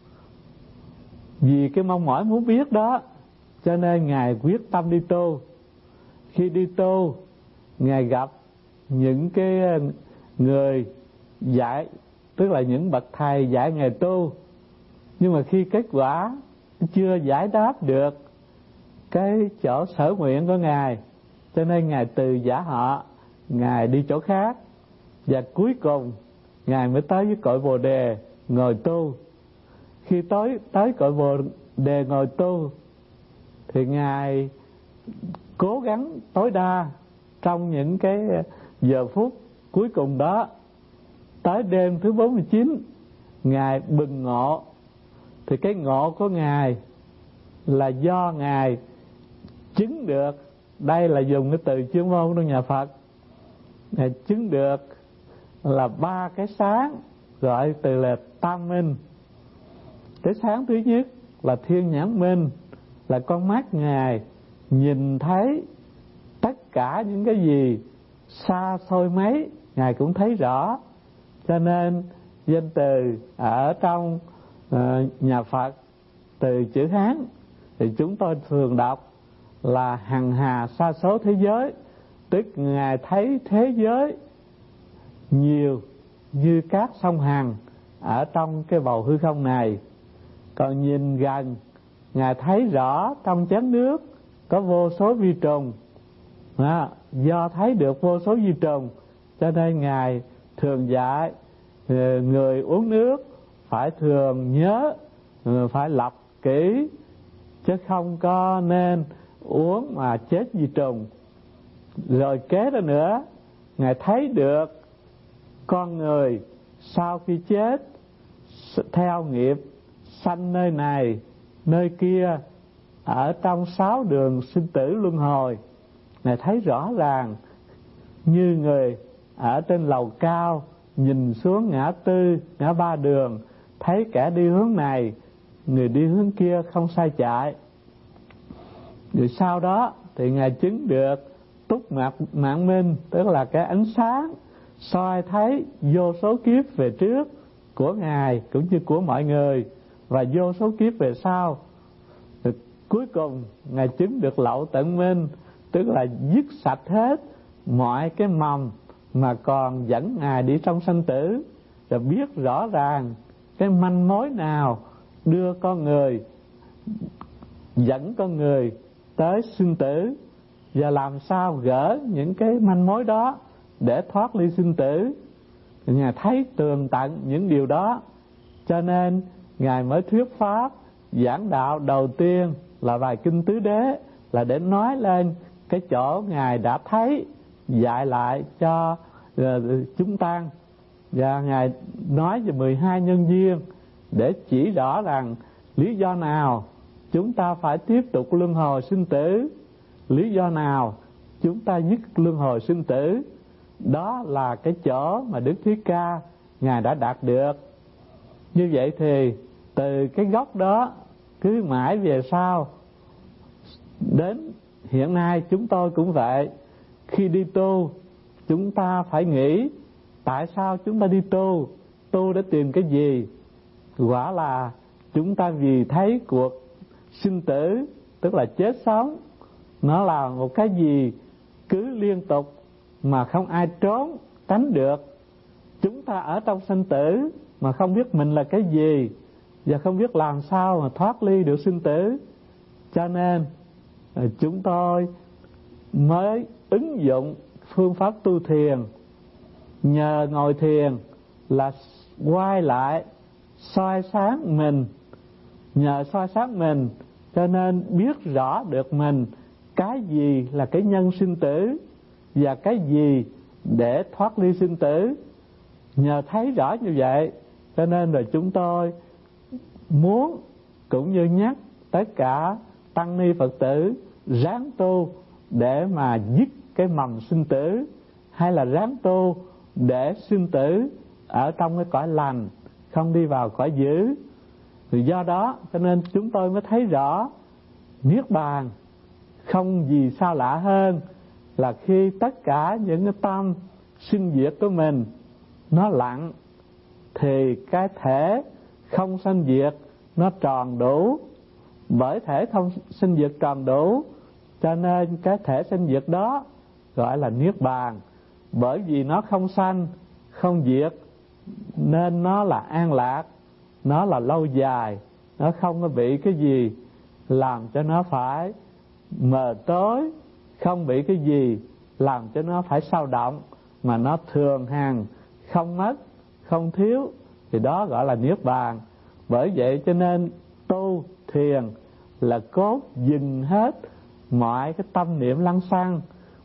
Vì cái mong mỏi muốn biết đó, cho nên Ngài quyết tâm đi tu. Khi đi tu, Ngài gặp những cái người dạy, tức là những bậc thầy dạy Ngài tu. Nhưng mà khi kết quả chưa giải đáp được cái chỗ sở nguyện của Ngài, cho nên Ngài từ giả họ, Ngài đi chỗ khác. Và cuối cùng Ngài mới tới với cội Bồ Đề ngồi tu. Khi tới cội Bồ Đề ngồi tu thì Ngài cố gắng tối đa trong những cái giờ phút cuối cùng đó. Tới đêm thứ 49 Ngài bừng ngộ. Thì cái ngộ của Ngài là do Ngài chứng được, đây là dùng cái từ chuyên môn trong nhà Phật, Ngài chứng được là 3 cái sáng, gọi từ là tam minh. Cái sáng thứ nhất là thiên nhãn minh, là con mắt Ngài nhìn thấy tất cả những cái gì xa xôi mấy Ngài cũng thấy rõ. Cho nên danh từ ở trong nhà Phật, từ chữ Hán thì chúng tôi thường đọc là hằng hà sa số thế giới, tức Ngài thấy thế giới nhiều như các sông Hằng ở trong cái bầu hư không này. Còn nhìn gần, Ngài thấy rõ trong chén nước có vô số vi trùng. Do thấy được vô số vi trùng, cho nên Ngài thường dạy người uống nước phải thường nhớ, phải lọc kỹ, chứ không có nên uống mà chết vi trùng. Rồi kế đó nữa, Ngài thấy được con người sau khi chết theo nghiệp sanh nơi này nơi kia, ở trong 6 đường sinh tử luân hồi. Ngài thấy rõ ràng như người ở trên lầu cao nhìn xuống ngã tư, ngã ba đường, thấy kẻ đi hướng này, người đi hướng kia không sai chạy. Rồi sau đó thì Ngài chứng được túc mạng minh, tức là cái ánh sáng soi thấy vô số kiếp về trước của Ngài cũng như của mọi người, và vô số kiếp về sau. Rồi cuối cùng Ngài chứng được lậu tận minh, tức là dứt sạch hết mọi cái mầm mà còn dẫn Ngài đi trong sanh tử, rồi biết rõ ràng cái manh mối nào đưa con người, dẫn con người tới sinh tử, và làm sao gỡ những cái manh mối đó để thoát ly sinh tử. Ngài thấy tường tận những điều đó, cho nên Ngài mới thuyết pháp giảng đạo đầu tiên là bài kinh Tứ Đế, là để nói lên cái chỗ Ngài đã thấy, dạy lại cho chúng tăng. Và Ngài nói về 12 nhân duyên để chỉ rõ rằng lý do nào chúng ta phải tiếp tục luân hồi sinh tử, lý do nào chúng ta dứt luân hồi sinh tử. Đó là cái chỗ mà Đức Thích Ca Ngài đã đạt được. Như vậy thì từ cái gốc đó cứ mãi về sau đến hiện nay chúng tôi cũng vậy. Khi đi tu chúng ta phải nghĩ tại sao chúng ta đi tu, tu để tìm cái gì. Quả là chúng ta vì thấy cuộc sinh tử, tức là chết sống, nó là một cái gì cứ liên tục mà không ai trốn tránh được. Chúng ta ở trong sinh tử mà không biết mình là cái gì, và không biết làm sao mà thoát ly được sinh tử. Cho nên chúng tôi mới ứng dụng phương pháp tu thiền. Nhờ ngồi thiền là quay lại soi sáng mình, nhờ soi sáng mình cho nên biết rõ được mình cái gì là cái nhân sinh tử và cái gì để thoát ly sinh tử. Nhờ thấy rõ như vậy cho nên rồi chúng tôi muốn cũng như nhắc tất cả tăng ni Phật tử ráng tu để mà dứt cái mầm sinh tử, hay là ráng tu để sinh tử ở trong cái cõi lành, không đi vào cõi dữ. Thì do đó cho nên chúng tôi mới thấy rõ Niết Bàn không gì sao lạ hơn là khi tất cả những cái tâm sinh diệt của mình nó lặng, thì cái thể không sanh diệt nó tròn đủ. Bởi thể không sinh diệt tròn đủ cho nên cái thể sinh diệt đó gọi là Niết Bàn. Bởi vì nó không sanh không diệt nên nó là an lạc, nó là lâu dài, nó không có bị cái gì làm cho nó phải mờ tối, không bị cái gì làm cho nó phải sao động, mà nó thường hằng, không mất, không thiếu, thì đó gọi là Niết Bàn. Bởi vậy cho nên tu thiền là cốt dừng hết mọi cái tâm niệm lăng xăng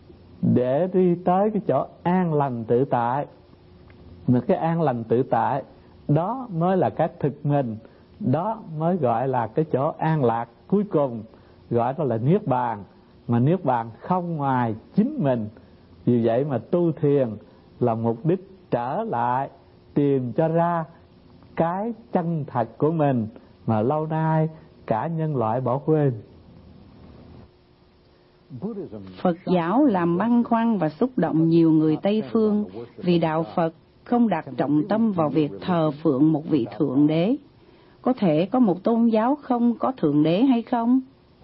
để đi tới cái chỗ an lành tự tại. Mà cái an lành tự tại đó mới là cái thực mình, đó mới gọi là cái chỗ an lạc cuối cùng, gọi đó là Niết Bàn. Mà Niết Bàn không ngoài chính mình. Vì vậy mà tu thiền là mục đích trở lại tìm cho ra cái chân thật của mình mà lâu nay cả nhân loại bỏ quên. Phật giáo làm băn khoăn và xúc động nhiều người Tây phương vì đạo Phật không đặt trọng tâm vào việc thờ phượng một vị Thượng Đế. Có thể có một tôn giáo không có Thượng Đế hay không?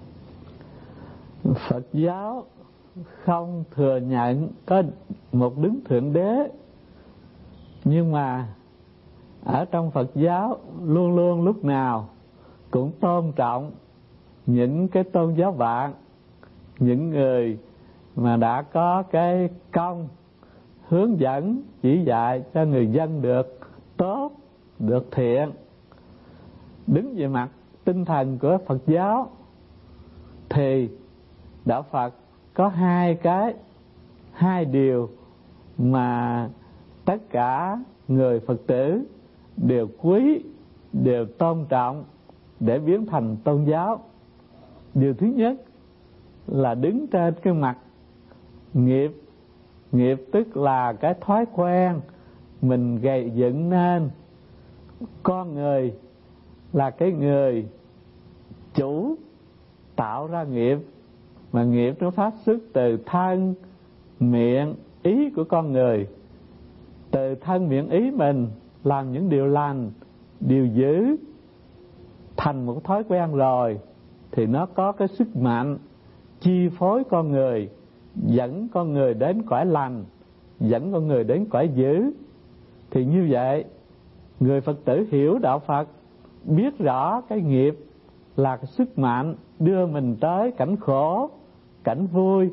Phật giáo không thừa nhận có một Đức Thượng Đế, nhưng mà ở trong Phật giáo luôn luôn lúc nào cũng tôn trọng những cái tôn giáo bạn, những người mà đã có cái công hướng dẫn chỉ dạy cho người dân được tốt, được thiện. Đứng về mặt tinh thần của Phật giáo thì đạo Phật có hai điều mà tất cả người Phật tử đều quý, đều tôn trọng để biến thành tôn giáo. Điều thứ nhất là đứng trên cái mặt nghiệp. Nghiệp tức là cái thói quen mình gây dựng nên. Con người là cái người chủ tạo ra nghiệp, mà nghiệp nó phát xuất từ thân, miệng, ý của con người. Từ thân, miệng, ý mình làm những điều lành, điều dữ thành một thói quen rồi thì nó có cái sức mạnh chi phối con người, dẫn con người đến cõi lành, dẫn con người đến cõi dữ. Thì như vậy người Phật tử hiểu đạo Phật, biết rõ cái nghiệp là cái sức mạnh đưa mình tới cảnh khổ, cảnh vui,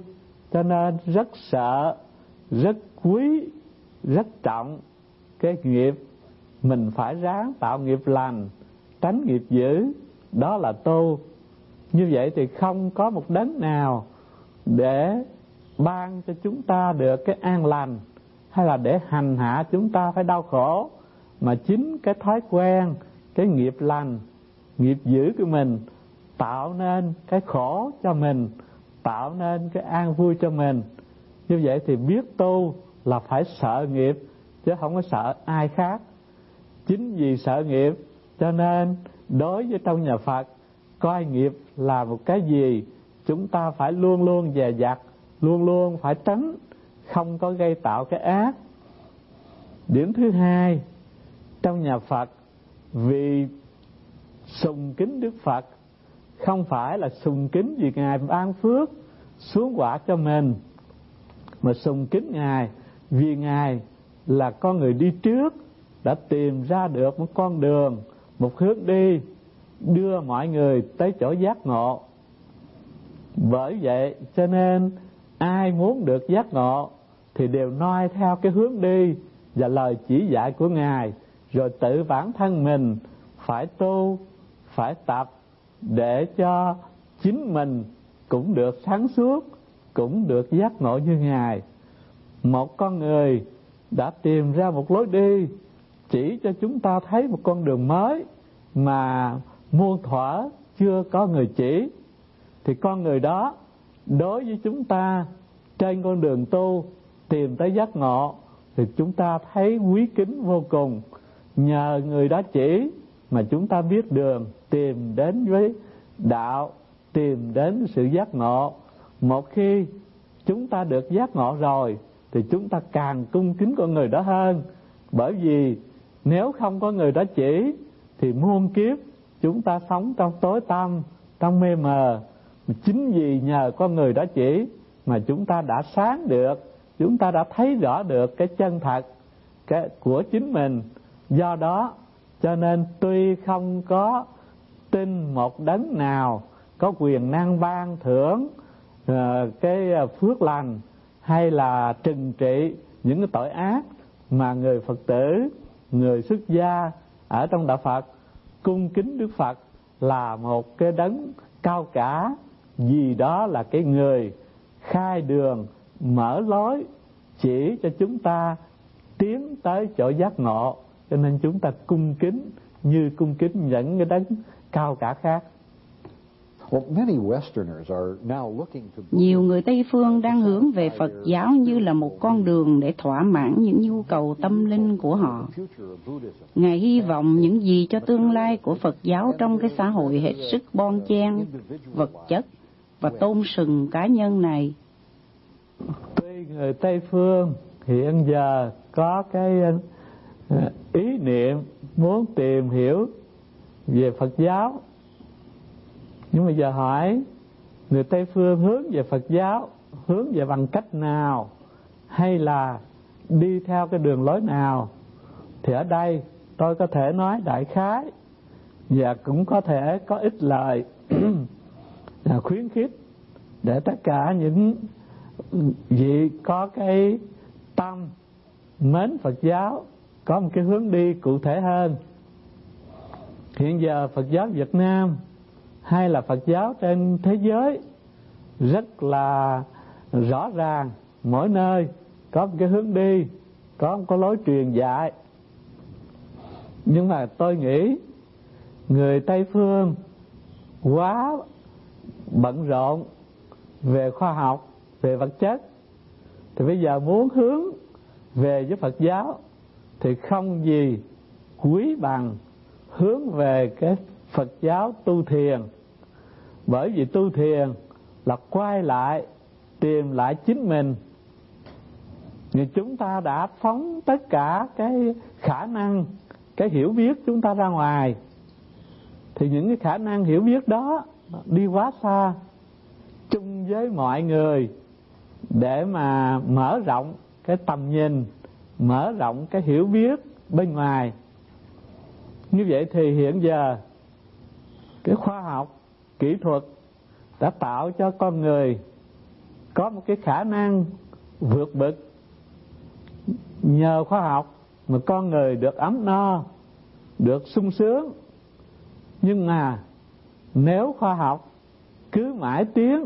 cho nên rất sợ, rất quý, rất trọng cái nghiệp. Mình phải ráng tạo nghiệp lành, tránh nghiệp dữ, đó là tu. Như vậy thì không có một đấng nào để ban cho chúng ta được cái an lành, hay là để hành hạ chúng ta phải đau khổ, mà chính cái thói quen, cái nghiệp lành, nghiệp dữ của mình tạo nên cái khổ cho mình, tạo nên cái an vui cho mình. Như vậy thì biết tu là phải sợ nghiệp, chứ không có sợ ai khác. Chính vì sợ nghiệp cho nên đối với trong nhà Phật, coi nghiệp là một cái gì chúng ta phải luôn luôn dè dặt, luôn luôn phải tránh, không có gây tạo cái ác. Điểm thứ hai, trong nhà Phật vì sùng kính Đức Phật, không phải là sùng kính vì Ngài ban phước xuống quả cho mình, mà sùng kính Ngài vì Ngài là con người đi trước, đã tìm ra được một con đường, một hướng đi, đưa mọi người tới chỗ giác ngộ. Bởi vậy cho nên ai muốn được giác ngộ thì đều noi theo cái hướng đi và lời chỉ dạy của Ngài, rồi tự bản thân mình phải tu, phải tập để cho chính mình cũng được sáng suốt, cũng được giác ngộ như Ngài. Một con người đã tìm ra một lối đi, chỉ cho chúng ta thấy một con đường mới mà muôn thuở chưa có người chỉ, thì con người đó đối với chúng ta trên con đường tu tìm tới giác ngộ thì chúng ta thấy quý kính vô cùng. Nhờ người đó chỉ mà chúng ta biết đường tìm đến với đạo, tìm đến sự giác ngộ. Một khi chúng ta được giác ngộ rồi thì chúng ta càng cung kính con người đó hơn. Bởi vì nếu không có người đó chỉ thì muôn kiếp chúng ta sống trong tối tăm, trong mê mờ. Chính vì nhờ con người đó chỉ mà chúng ta đã sáng được, chúng ta đã thấy rõ được cái chân thật của chính mình. Do đó cho nên tuy không có tin một đấng nào có quyền năng ban thưởng cái phước lành hay là trừng trị những cái tội ác, mà người Phật tử, người xuất gia ở trong đạo Phật cung kính Đức Phật là một cái đấng cao cả, vì đó là cái người khai đường, mở lối, chỉ cho chúng ta tiến tới chỗ giác ngộ. Cho nên chúng ta cung kính như cung kính những cái đấng cao cả khác. Nhiều người Tây phương đang hướng về Phật giáo như là một con đường để thỏa mãn những nhu cầu tâm linh của họ. Ngài hy vọng những gì cho tương lai của Phật giáo trong cái xã hội hết sức bon chen, vật chất và tôn sùng cá nhân này. Tuy người Tây phương hiện giờ có cái ý niệm muốn tìm hiểu về Phật giáo, nhưng mà giờ hỏi người Tây phương hướng về Phật giáo, hướng về bằng cách nào, hay là đi theo cái đường lối nào, thì ở đây tôi có thể nói đại khái và cũng có thể có ít lời khuyến khích để tất cả những vị có cái tâm mến Phật giáo có một cái hướng đi cụ thể hơn. Hiện giờ Phật giáo Việt Nam hay là Phật giáo trên thế giới rất là rõ ràng, mỗi nơi có một cái hướng đi, có một cái lối truyền dạy. Nhưng mà tôi nghĩ người Tây phương quá bận rộn về khoa học, về vật chất, thì bây giờ muốn hướng về với Phật giáo thì không gì quý bằng hướng về cái Phật giáo tu thiền. Bởi vì tu thiền là quay lại, tìm lại chính mình. Vì chúng ta đã phóng tất cả cái khả năng, cái hiểu biết chúng ta ra ngoài, thì những cái khả năng hiểu biết đó đi quá xa chung với mọi người để mà mở rộng cái tầm nhìn, mở rộng cái hiểu biết bên ngoài. Như vậy thì hiện giờ cái khoa học, kỹ thuật đã tạo cho con người có một cái khả năng vượt bậc. Nhờ khoa học mà con người được ấm no, được sung sướng. Nhưng mà nếu khoa học cứ mãi tiến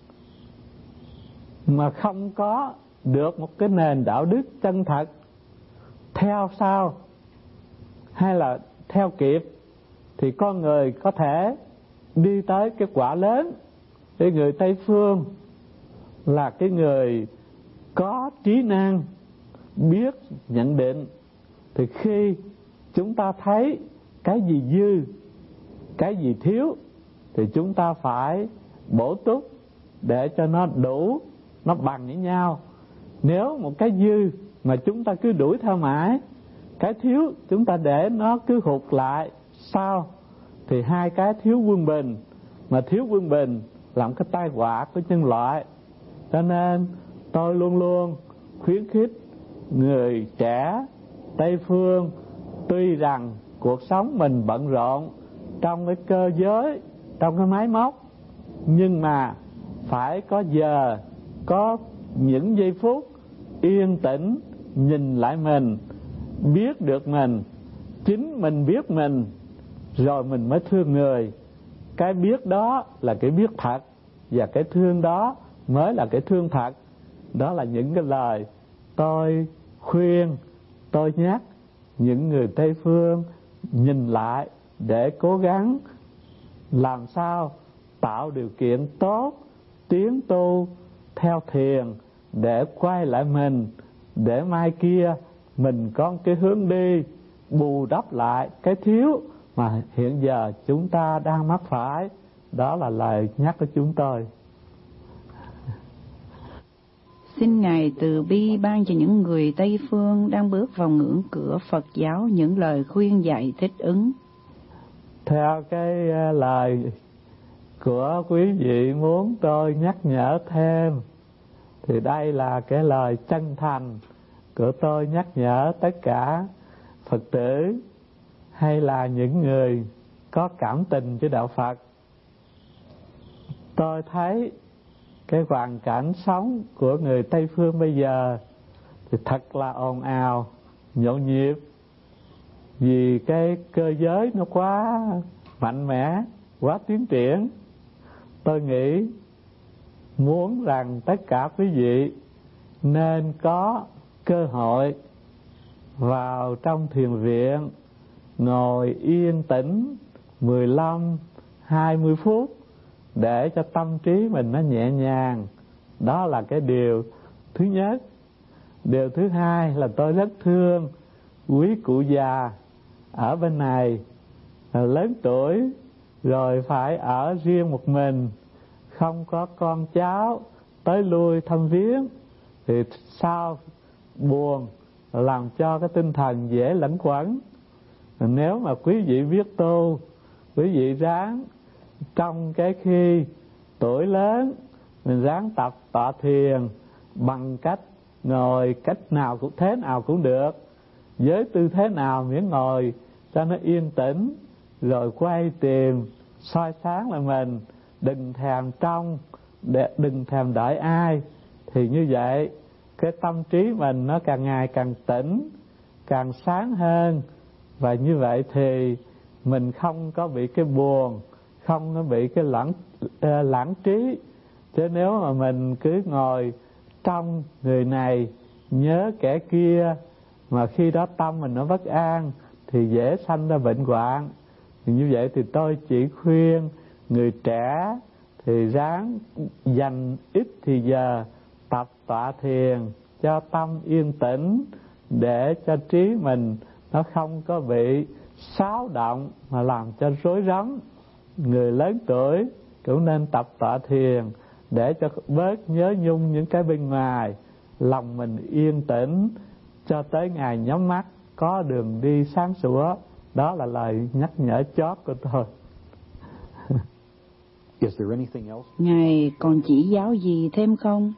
mà không có được một cái nền đạo đức chân thật theo sau hay là theo kịp, thì con người có thể đi tới cái quả lớn. Cái người Tây phương là cái người có trí năng, biết nhận định. Thì khi chúng ta thấy cái gì dư, cái gì thiếu, thì chúng ta phải bổ túc để cho nó đủ, nó bằng với nhau. Nếu một cái dư mà chúng ta cứ đuổi theo mãi, cái thiếu chúng ta để nó cứ hụt lại sau, thì hai cái thiếu quân bình. Mà thiếu quân bình làm cái tai họa của nhân loại. Cho nên tôi luôn luôn khuyến khích người trẻ Tây phương, tuy rằng cuộc sống mình bận rộn trong cái cơ giới, trong cái máy móc, nhưng mà phải có giờ, có những giây phút yên tĩnh nhìn lại mình, biết được mình, chính mình biết mình, rồi mình mới thương người. Cái biết đó là cái biết thật, và cái thương đó mới là cái thương thật. Đó là những cái lời tôi khuyên, tôi nhắc những người Tây phương nhìn lại để cố gắng làm sao tạo điều kiện tốt, tiến tu theo thiền để quay lại mình, để mai kia mình có cái hướng đi bù đắp lại cái thiếu mà hiện giờ chúng ta đang mắc phải. Đó là lời nhắc của chúng tôi. Xin Ngài từ bi ban cho những người Tây phương đang bước vào ngưỡng cửa Phật giáo những lời khuyên dạy thích ứng. Theo cái lời của quý vị muốn tôi nhắc nhở thêm, thì đây là cái lời chân thành của tôi nhắc nhở tất cả Phật tử hay là những người có cảm tình với đạo Phật. Tôi thấy cái hoàn cảnh sống của người Tây phương bây giờ thì thật là ồn ào, nhộn nhịp, vì cái cơ giới nó quá mạnh mẽ, quá tiến triển. Tôi nghĩ muốn rằng tất cả quý vị nên có cơ hội vào trong thiền viện, ngồi yên tĩnh 15-20 phút để cho tâm trí mình nó nhẹ nhàng. Đó là cái điều thứ nhất. Điều thứ hai là tôi rất thương quý cụ già ở bên này, lớn tuổi rồi phải ở riêng một mình, không có con cháu tới lui thăm viếng, thì sao buồn, làm cho cái tinh thần dễ lẫn quẩn. Nếu mà quý vị biết tu, quý vị ráng trong cái khi tuổi lớn, mình ráng tập tọa thiền bằng cách ngồi cách nào cũng thế nào cũng được, với tư thế nào miễn ngồi cho nó yên tĩnh, rồi quay tìm soi sáng lại mình, đừng thèm trông, đừng thèm đợi ai. Thì như vậy cái tâm trí mình nó càng ngày càng tỉnh, càng sáng hơn. Và như vậy thì mình không có bị cái buồn, không có bị cái lãng trí. Chứ nếu mà mình cứ ngồi trong người này nhớ kẻ kia, mà khi đó tâm mình nó bất an thì dễ sanh ra bệnh hoạn. Thì như vậy thì tôi chỉ khuyên người trẻ thì ráng dành ít thì giờ tập tọa thiền cho tâm yên tĩnh, để cho trí mình nó không có bị xáo động mà làm cho rối rắm. Người lớn tuổi cũng nên tập tọa thiền để cho bớt nhớ nhung những cái bên ngoài, lòng mình yên tĩnh cho tới ngày nhắm mắt có đường đi sáng sủa. Đó là lời nhắc nhở chót của tôi. Ngài còn chỉ giáo gì thêm không?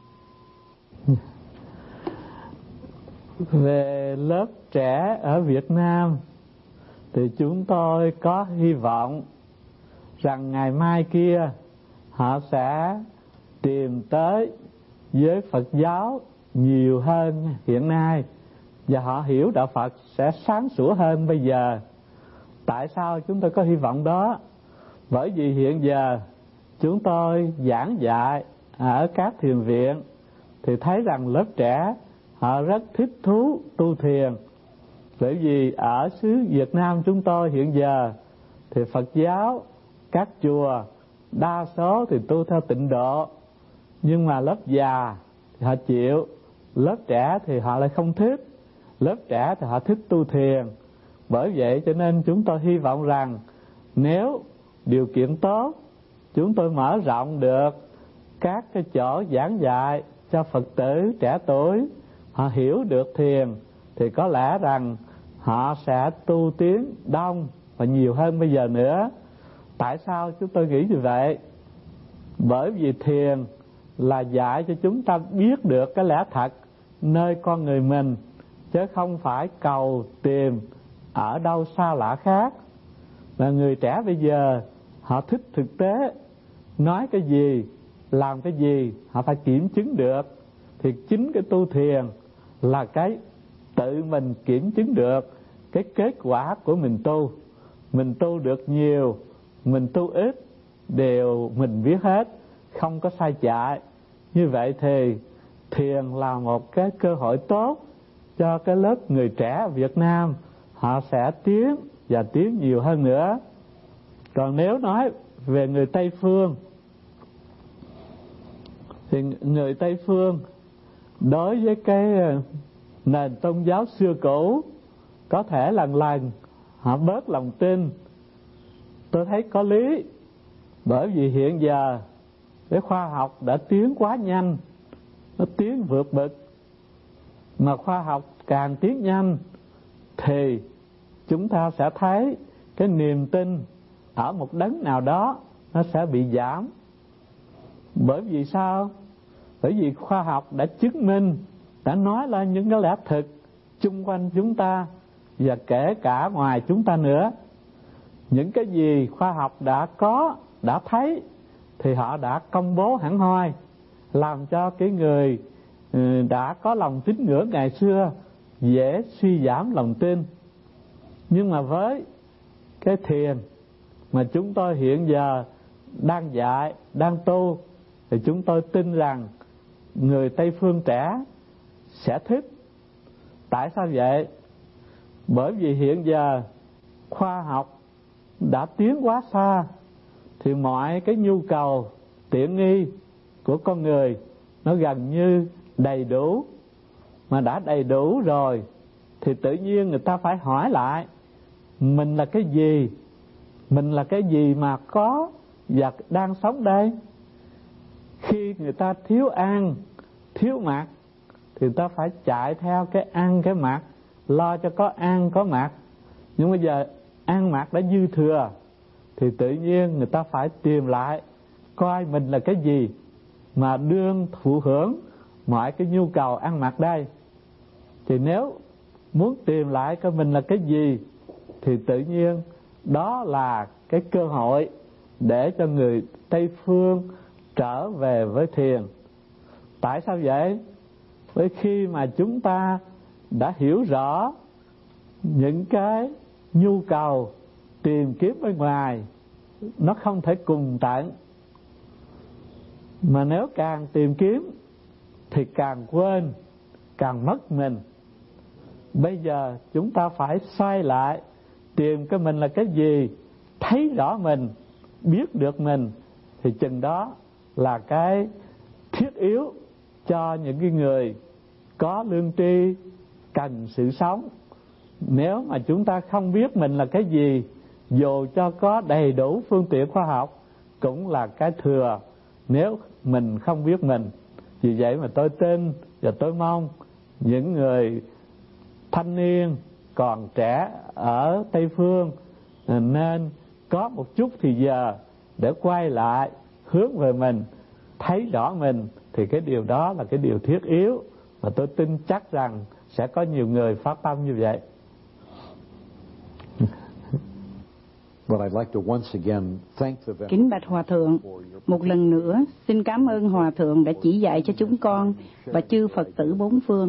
Về lớp trẻ ở Việt Nam thì chúng tôi có hy vọng rằng ngày mai kia họ sẽ tìm tới với Phật giáo nhiều hơn hiện nay, và họ hiểu đạo Phật sẽ sáng sủa hơn bây giờ. Tại sao chúng tôi có hy vọng đó? Bởi vì hiện giờ chúng tôi giảng dạy ở các thiền viện thì thấy rằng lớp trẻ họ rất thích thú tu thiền. Bởi vì ở xứ Việt Nam chúng tôi hiện giờ thì Phật giáo, các chùa đa số thì tu theo tịnh độ, nhưng mà lớp già thì họ chịu, lớp trẻ thì họ lại không thích. Lớp trẻ thì họ thích tu thiền. Bởi vậy cho nên chúng tôi hy vọng rằng nếu điều kiện tốt, chúng tôi mở rộng được các cái chỗ giảng dạy cho Phật tử trẻ tuổi, họ hiểu được thiền, thì có lẽ rằng họ sẽ tu tiến đông và nhiều hơn bây giờ nữa. Tại sao chúng tôi nghĩ như vậy? Bởi vì thiền là dạy cho chúng ta biết được cái lẽ thật nơi con người mình, chứ không phải cầu tìm ở đâu xa lạ khác. Và người trẻ bây giờ họ thích thực tế, nói cái gì, làm cái gì họ phải kiểm chứng được. Thì chính cái tu thiền là cái tự mình kiểm chứng được cái kết quả của mình tu. Mình tu được nhiều, mình tu ít, đều mình biết hết, không có sai chạy. Như vậy thì thiền là một cái cơ hội tốt cho cái lớp người trẻ Việt Nam, họ sẽ tiến và tiến nhiều hơn nữa. Còn nếu nói về người Tây Phương thì người Tây Phương đối với cái nền tôn giáo xưa cũ có thể lần lần họ bớt lòng tin. Tôi thấy có lý, bởi vì hiện giờ cái khoa học đã tiến quá nhanh, nó tiến vượt bậc. Mà khoa học càng tiến nhanh thì chúng ta sẽ thấy cái niềm tin ở một đấng nào đó nó sẽ bị giảm. Bởi vì sao? Bởi vì khoa học đã chứng minh, đã nói lên những cái lẽ thực chung quanh chúng ta và kể cả ngoài chúng ta nữa. Những cái gì khoa học đã có, đã thấy thì họ đã công bố hẳn hoi, làm cho cái người đã có lòng tín ngưỡng ngày xưa dễ suy giảm lòng tin. Nhưng mà với cái thiền mà chúng tôi hiện giờ đang dạy, đang tu, thì chúng tôi tin rằng người Tây Phương trẻ sẽ thích. Tại sao vậy? Bởi vì hiện giờ khoa học đã tiến quá xa, thì mọi cái nhu cầu tiện nghi của con người nó gần như đầy đủ. Mà đã đầy đủ rồi thì tự nhiên người ta phải hỏi lại, mình là cái gì? Mình là cái gì mà có và đang sống đây? Khi người ta thiếu ăn, thiếu mặc thì người ta phải chạy theo cái ăn cái mặc, lo cho có ăn có mặc. Nhưng bây giờ ăn mặc đã dư thừa thì tự nhiên người ta phải tìm lại coi mình là cái gì mà đương thụ hưởng mọi cái nhu cầu ăn mặc đây. Thì nếu muốn tìm lại coi mình là cái gì thì tự nhiên đó là cái cơ hội để cho người Tây Phương trở về với thiền. Tại sao vậy? Bởi khi mà chúng ta đã hiểu rõ những cái nhu cầu tìm kiếm bên ngoài nó không thể cùng tận, mà nếu càng tìm kiếm thì càng quên, càng mất mình. Bây giờ chúng ta phải xoay lại, tìm cái mình là cái gì, thấy rõ mình, biết được mình, thì chừng đó là cái thiết yếu cho những cái người có lương tri, cần sự sống. Nếu mà chúng ta không biết mình là cái gì, dù cho có đầy đủ phương tiện khoa học cũng là cái thừa nếu mình không biết mình. Vì vậy mà tôi tin và tôi mong những người thanh niên còn trẻ ở Tây Phương nên có một chút thì giờ để quay lại hướng về mình, thấy rõ mình, thì cái điều đó là cái điều thiết yếu, mà tôi tin chắc rằng sẽ có nhiều người phát tâm như vậy. Kính bạch Hòa Thượng, một lần nữa xin cảm ơn Hòa Thượng đã chỉ dạy cho chúng con và chư Phật tử bốn phương.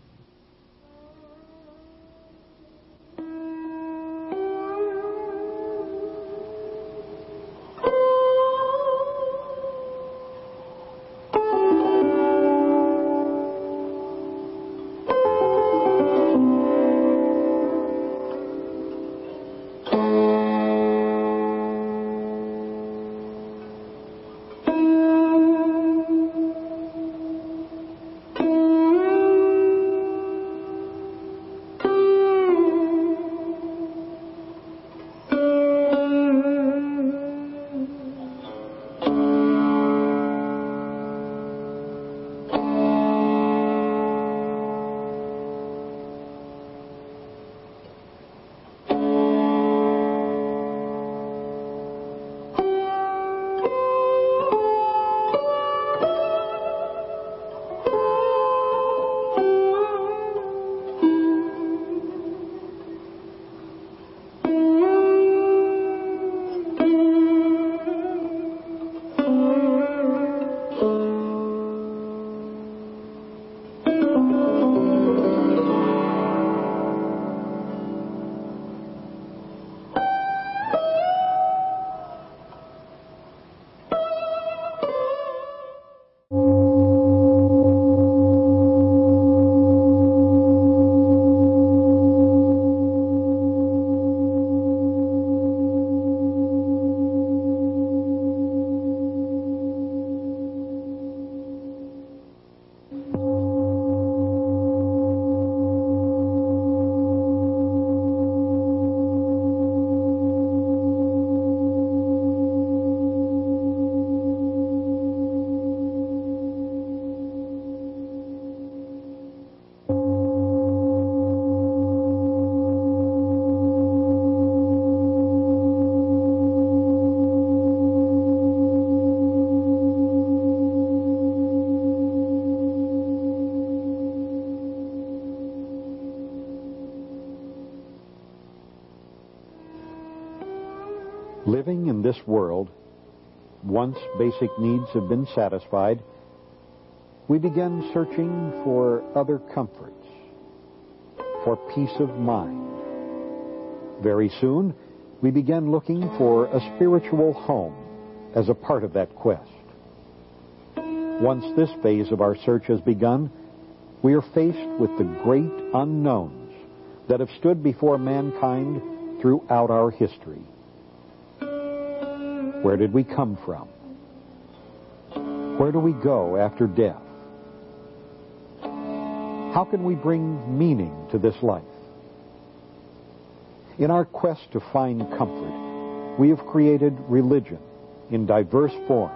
Living in this world, once basic needs have been satisfied, we begin searching for other comforts, for peace of mind. Very soon, we begin looking for a spiritual home as a part of that quest. Once this phase of our search has begun, we are faced with the great unknowns that have stood before mankind throughout our history. Where did we come from? Where do we go after death? How can we bring meaning to this life? In our quest to find comfort, we have created religion in diverse forms.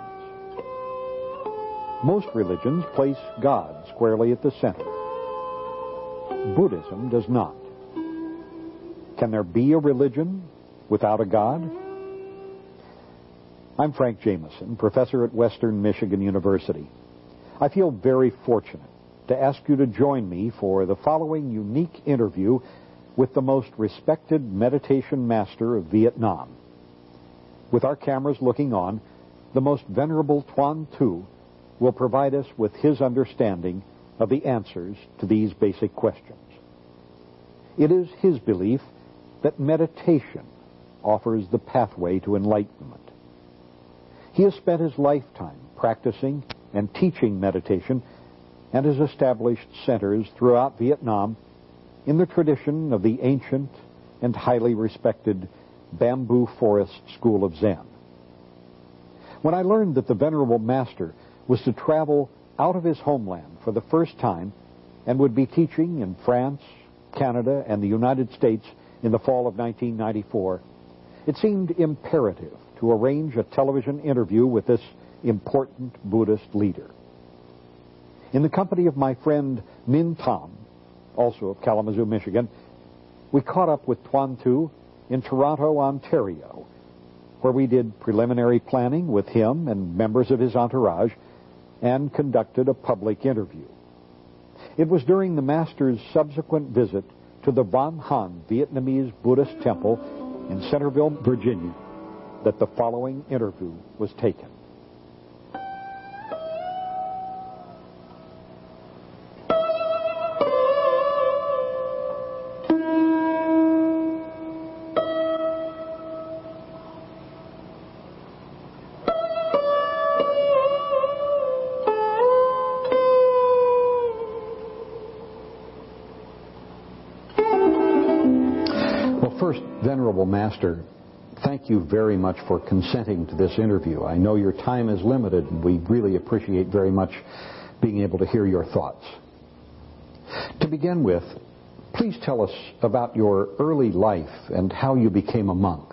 Most religions place God squarely at the center. Buddhism does not. Can there be a religion without a God? I'm Frank Jameson, professor at Western Michigan University. I feel very fortunate to ask you to join me for the following unique interview with the most respected meditation master of Vietnam. With our cameras looking on, the most venerable Tuan Tu will provide us with his understanding of the answers to these basic questions. It is his belief that meditation offers the pathway to enlightenment. He has spent his lifetime practicing and teaching meditation and has established centers throughout Vietnam in the tradition of the ancient and highly respected Bamboo Forest School of Zen. When I learned that the Venerable Master was to travel out of his homeland for the first time and would be teaching in France, Canada, and the United States in the fall of 1994, it seemed imperative to arrange a television interview with this important Buddhist leader. In the company of my friend Minh Tam, also of Kalamazoo, Michigan, we caught up with Tuan Tu in Toronto, Ontario, where we did preliminary planning with him and members of his entourage and conducted a public interview. It was during the Master's subsequent visit to the Van Han Vietnamese Buddhist temple in Centerville, Virginia, that the following interview was taken. First, Venerable Master, thank you very much for consenting to this interview. I know your time is limited, and we really appreciate very much being able to hear your thoughts. To begin with, please tell us about your early life and how you became a monk.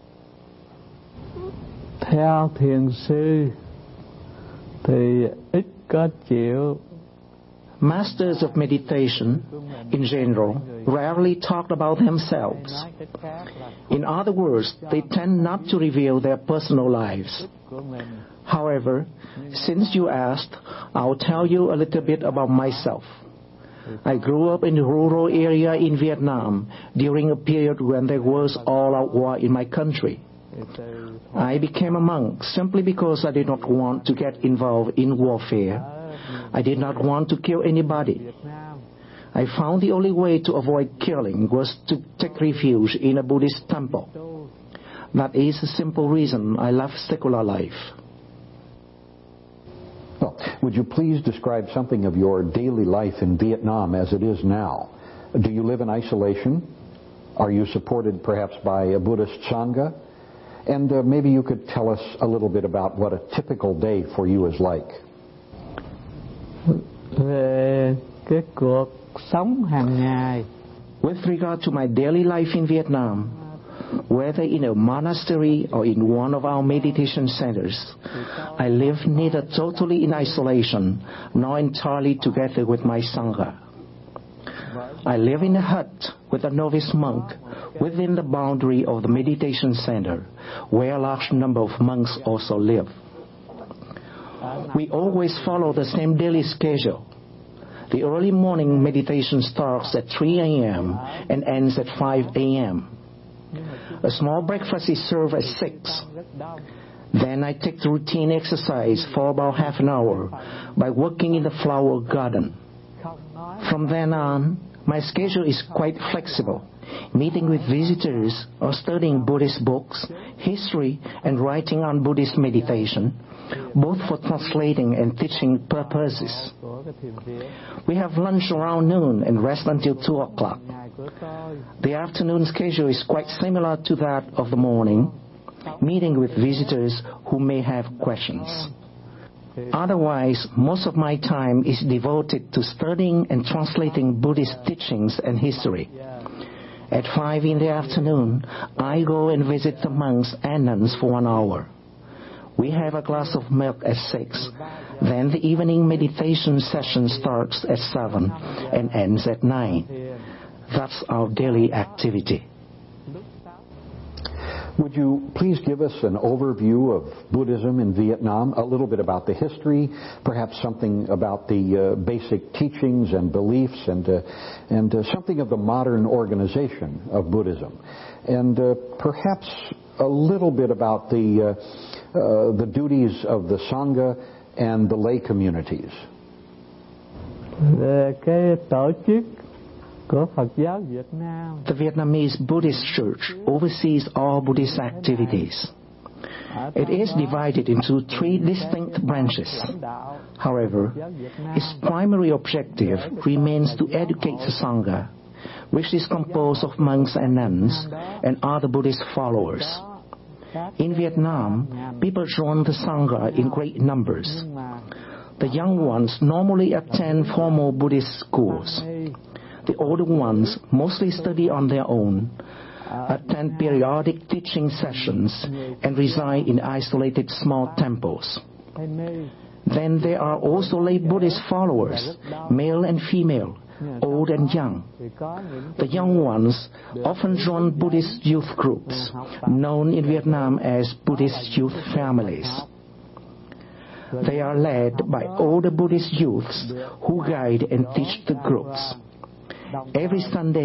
Theo thiền sư thì ít có chịu. Masters of meditation, in general, rarely talk about themselves. In other words, they tend not to reveal their personal lives. However, since you asked, I'll tell you a little bit about myself. I grew up in a rural area in Vietnam during a period when there was all-out war in my country. I became a monk simply because I did not want to get involved in warfare. I did not want to kill anybody. I found the only way to avoid killing was to take refuge in a Buddhist temple. That is the simple reason I left secular life. Well, would you please describe something of your daily life in Vietnam as it is now? Do you live in isolation? Are you supported perhaps by a Buddhist Sangha? And maybe you could tell us a little bit about what a typical day for you is like. Về cái cuộc sống hàng ngày. With regard to my daily life in Vietnam, whether in a monastery or in one of our meditation centers, I live neither totally in isolation nor entirely together with my Sangha. I live in a hut with a novice monk within the boundary of the meditation center, where a large number of monks also live. We always follow the same daily schedule. The early morning meditation starts at 3 a.m. and ends at 5 a.m. A small breakfast is served at 6. Then I take the routine exercise for about half an hour by working in the flower garden. From then on, my schedule is quite flexible, meeting with visitors or studying Buddhist books, history, and writing on Buddhist meditation, both for translating and teaching purposes. We have lunch around noon and rest until 2 o'clock. The afternoon schedule is quite similar to that of the morning, meeting with visitors who may have questions. Otherwise, most of my time is devoted to studying and translating Buddhist teachings and history. At 5 in the afternoon, I go and visit the monks and nuns for 1 hour. We have a glass of milk at 6. Then the evening meditation session starts at 7 and ends at 9. That's our daily activity. Would you please give us an overview of Buddhism in Vietnam, a little bit about the history, perhaps something about the basic teachings and beliefs, and something of the modern organization of Buddhism, and perhaps a little bit about the duties of the Sangha and the lay communities. Cái tổ chức của Phật giáo Việt Nam. The Vietnamese Buddhist Church oversees all Buddhist activities. It is divided into 3 distinct branches. However, its primary objective remains to educate the Sangha, which is composed of monks and nuns and other Buddhist followers. In Vietnam, people join the Sangha in great numbers. The young ones normally attend formal Buddhist schools. The older ones mostly study on their own, attend periodic teaching sessions, and reside in isolated small temples. Then there are also lay Buddhist followers, male and female, old and young. The young ones often join Buddhist youth groups, known in Vietnam as Buddhist youth families. They are led by older Buddhist youths who guide and teach the groups. Every Sunday,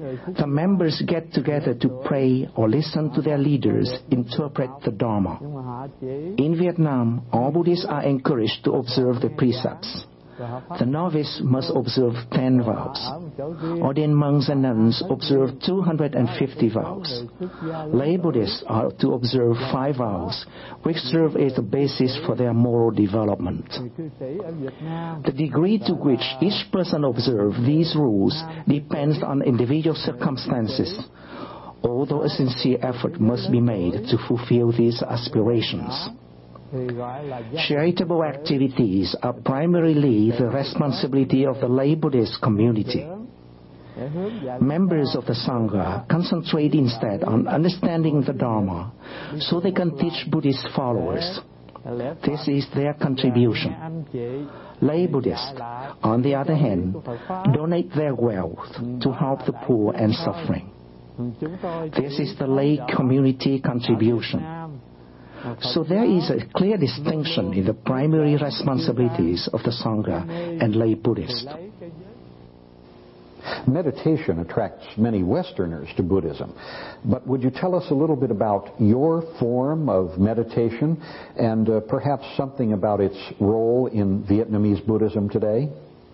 The members get together to pray or listen to their leaders interpret the Dharma. In Vietnam, all Buddhists are encouraged to observe the precepts. The novice must observe 10 vows. Ordained monks and nuns observe 250 vows. Lay Buddhists are to observe 5 vows, which serve as the basis for their moral development. The degree to which each person observes these rules depends on individual circumstances, although a sincere effort must be made to fulfill these aspirations. Charitable activities are primarily the responsibility of the lay Buddhist community. Members of the Sangha concentrate instead on understanding the Dharma so they can teach Buddhist followers. This is their contribution. Lay Buddhists, on the other hand, donate their wealth to help the poor and suffering. This is the lay community contribution. So there is a clear distinction in the primary responsibilities of the Sangha and lay Buddhists. Meditation attracts many Westerners to Buddhism, but would you tell us a little bit about your form of meditation and perhaps something about its role in Vietnamese Buddhism today?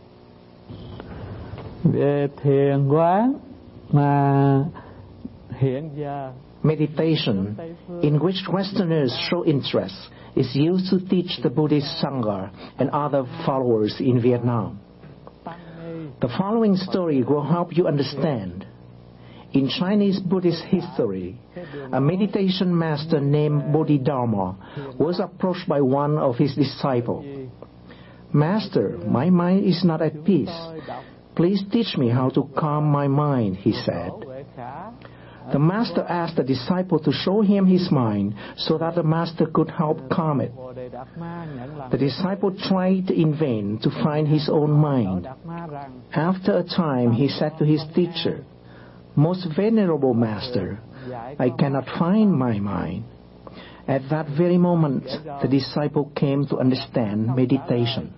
Về thiền quán mà hiện giờ Meditation, in which Westerners show interest, is used to teach the Buddhist Sangha and other followers in Vietnam. The following story will help you understand. In Chinese Buddhist history, a meditation master named Bodhidharma was approached by one of his disciples. "Master, my mind is not at peace. Please teach me how to calm my mind," he said. The master asked the disciple to show him his mind so that the master could help calm it. The disciple tried in vain to find his own mind. After a time, he said to his teacher, "Most venerable master, I cannot find my mind." At that very moment, the disciple came to understand meditation.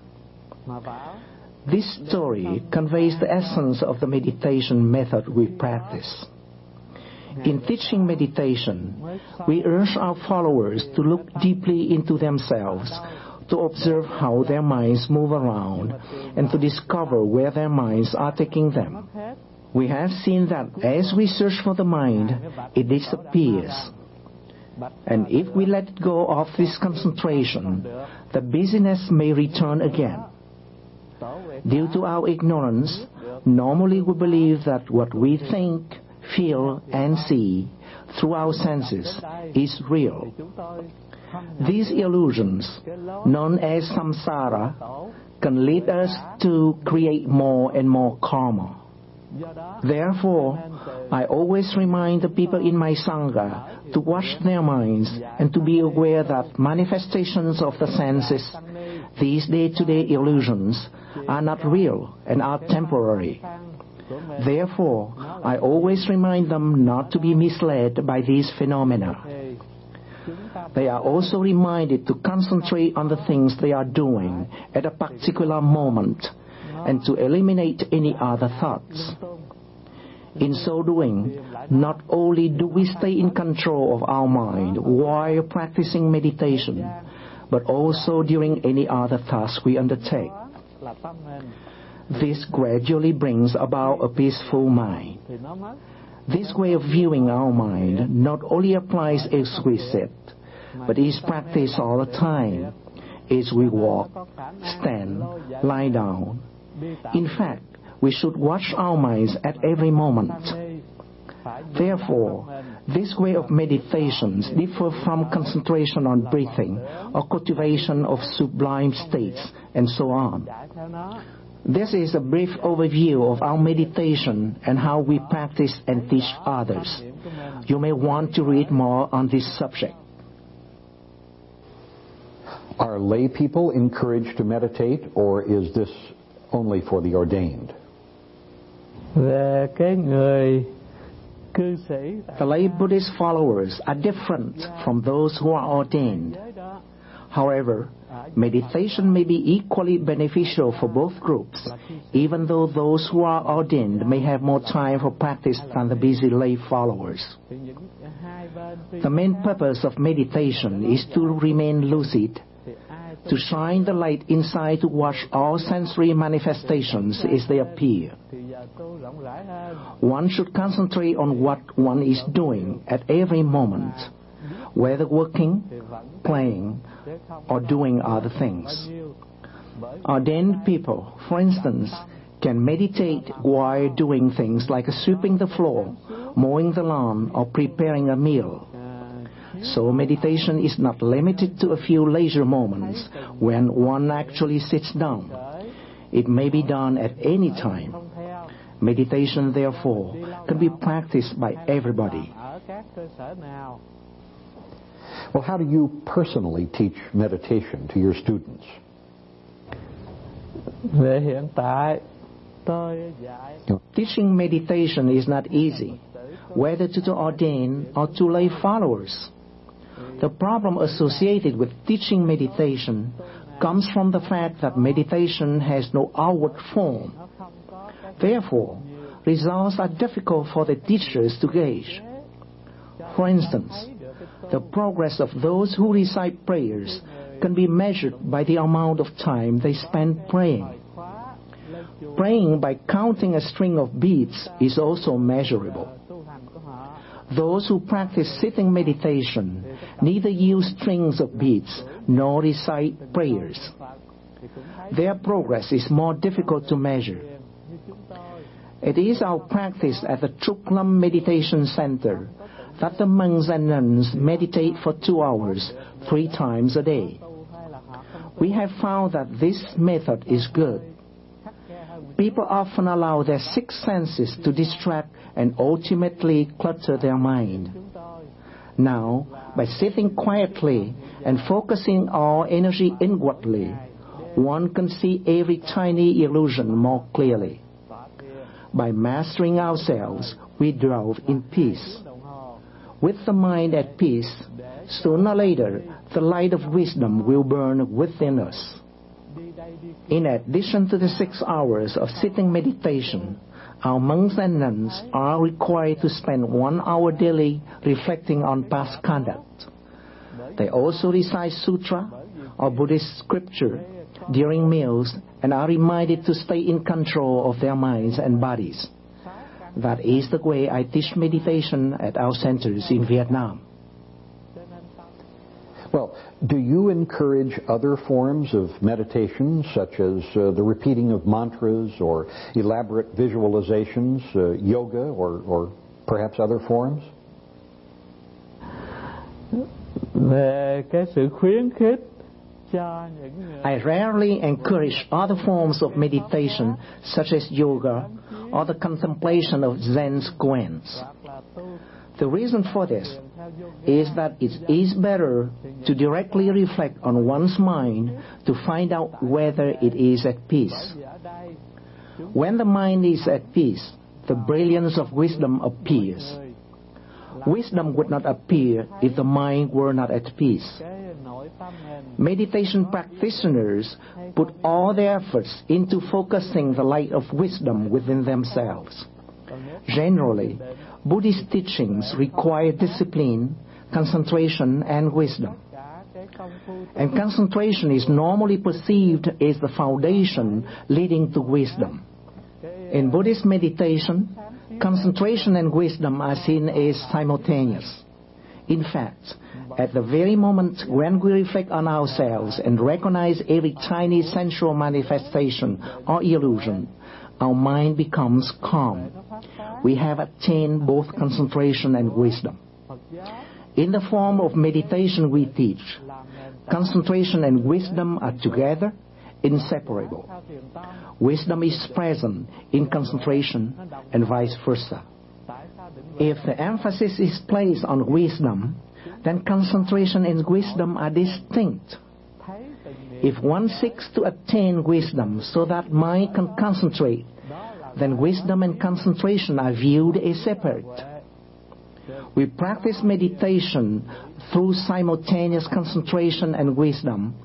This story conveys the essence of the meditation method we practice. In teaching meditation, we urge our followers to look deeply into themselves, to observe how their minds move around, and to discover where their minds are taking them. We have seen that as we search for the mind, it disappears. And if we let go of this concentration, the busyness may return again. Due to our ignorance, normally we believe that what we think, feel and see through our senses is real. These illusions, known as samsara, can lead us to create more and more karma. Therefore, I always remind the people in my Sangha to watch their minds and to be aware that manifestations of the senses, these day-to-day illusions, are not real and are temporary. Therefore, I always remind them not to be misled by these phenomena. They are also reminded to concentrate on the things they are doing at a particular moment and to eliminate any other thoughts. In so doing, not only do we stay in control of our mind while practicing meditation, but also during any other task we undertake. This gradually brings about a peaceful mind. This way of viewing our mind not only applies as we sit, but is practiced all the time, as we walk, stand, lie down. In fact, we should watch our minds at every moment. Therefore, this way of meditations differ from concentration on breathing or cultivation of sublime states and so on. This is a brief overview of our meditation and how we practice and teach others. You may want to read more on this subject. Are lay people encouraged to meditate, or is this only for the ordained? Về cái người cư sĩ, The lay Buddhist followers are different from those who are ordained. However, Meditation may be equally beneficial for both groups, even though those who are ordained may have more time for practice than the busy lay followers. The main purpose of meditation is to remain lucid, to shine the light inside to watch all sensory manifestations as they appear. One should concentrate on what one is doing at every moment, whether working, playing, or doing other things. Ordained people, for instance, can meditate while doing things like sweeping the floor, mowing the lawn, or preparing a meal. So meditation is not limited to a few leisure moments when one actually sits down. It may be done at any time. Meditation, therefore, can be practiced by everybody. Well, how do you personally teach meditation to your students? Teaching meditation is not easy, whether to the ordained or to lay followers. The problem associated with teaching meditation comes from the fact that meditation has no outward form. Therefore, results are difficult for the teachers to gauge. For instance, the progress of those who recite prayers can be measured by the amount of time they spend praying. Praying by counting a string of beads is also measurable. Those who practice sitting meditation neither use strings of beads nor recite prayers. Their progress is more difficult to measure. It is our practice at the Truklam Meditation Center that the monks and nuns meditate for 2 hours, 3 times a day. We have found that this method is good. People often allow their 6 senses to distract and ultimately clutter their mind. Now, by sitting quietly and focusing our energy inwardly, one can see every tiny illusion more clearly. By mastering ourselves, we dwell in peace. With the mind at peace, sooner or later, the light of wisdom will burn within us. In addition to the 6 hours of sitting meditation, our monks and nuns are required to spend 1 hour daily reflecting on past conduct. They also recite sutra or Buddhist scripture during meals and are reminded to stay in control of their minds and bodies. That is the way I teach meditation at our centers in Vietnam. Well, do you encourage other forms of meditation, such as the repeating of mantras or elaborate visualizations, yoga, or perhaps other forms? I rarely encourage other forms of meditation, such as yoga or the contemplation of Zen koans. The reason for this is that it is better to directly reflect on one's mind to find out whether it is at peace. When the mind is at peace, the brilliance of wisdom appears. Wisdom would not appear if the mind were not at peace. Meditation practitioners put all their efforts into focusing the light of wisdom within themselves. Generally, Buddhist teachings require discipline, concentration, and wisdom. And concentration is normally perceived as the foundation leading to wisdom. In Buddhist meditation, concentration and wisdom are seen as simultaneous. In fact, at the very moment when we reflect on ourselves and recognize every tiny sensual manifestation or illusion, our mind becomes calm. We have attained both concentration and wisdom. In the form of meditation we teach, concentration and wisdom are together, inseparable. Wisdom is present in concentration and vice versa. If the emphasis is placed on wisdom, then concentration and wisdom are distinct. If one seeks to attain wisdom so that mind can concentrate, then wisdom and concentration are viewed as separate. We practice meditation through simultaneous concentration and wisdom,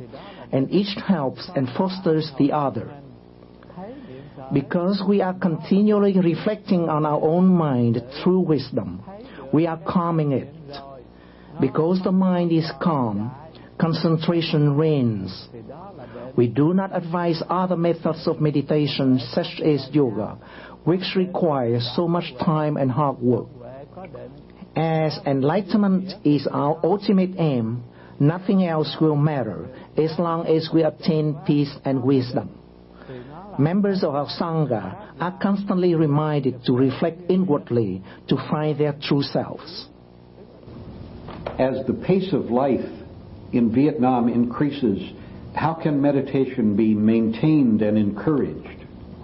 and each helps and fosters the other. Because we are continually reflecting on our own mind through wisdom, we are calming it. Because the mind is calm, concentration reigns. We do not advise other methods of meditation such as yoga, which require so much time and hard work. As enlightenment is our ultimate aim, nothing else will matter as long as we attain peace and wisdom. Members of our Sangha are constantly reminded to reflect inwardly to find their true selves. As the pace of life in Vietnam increases, how can meditation be maintained and encouraged?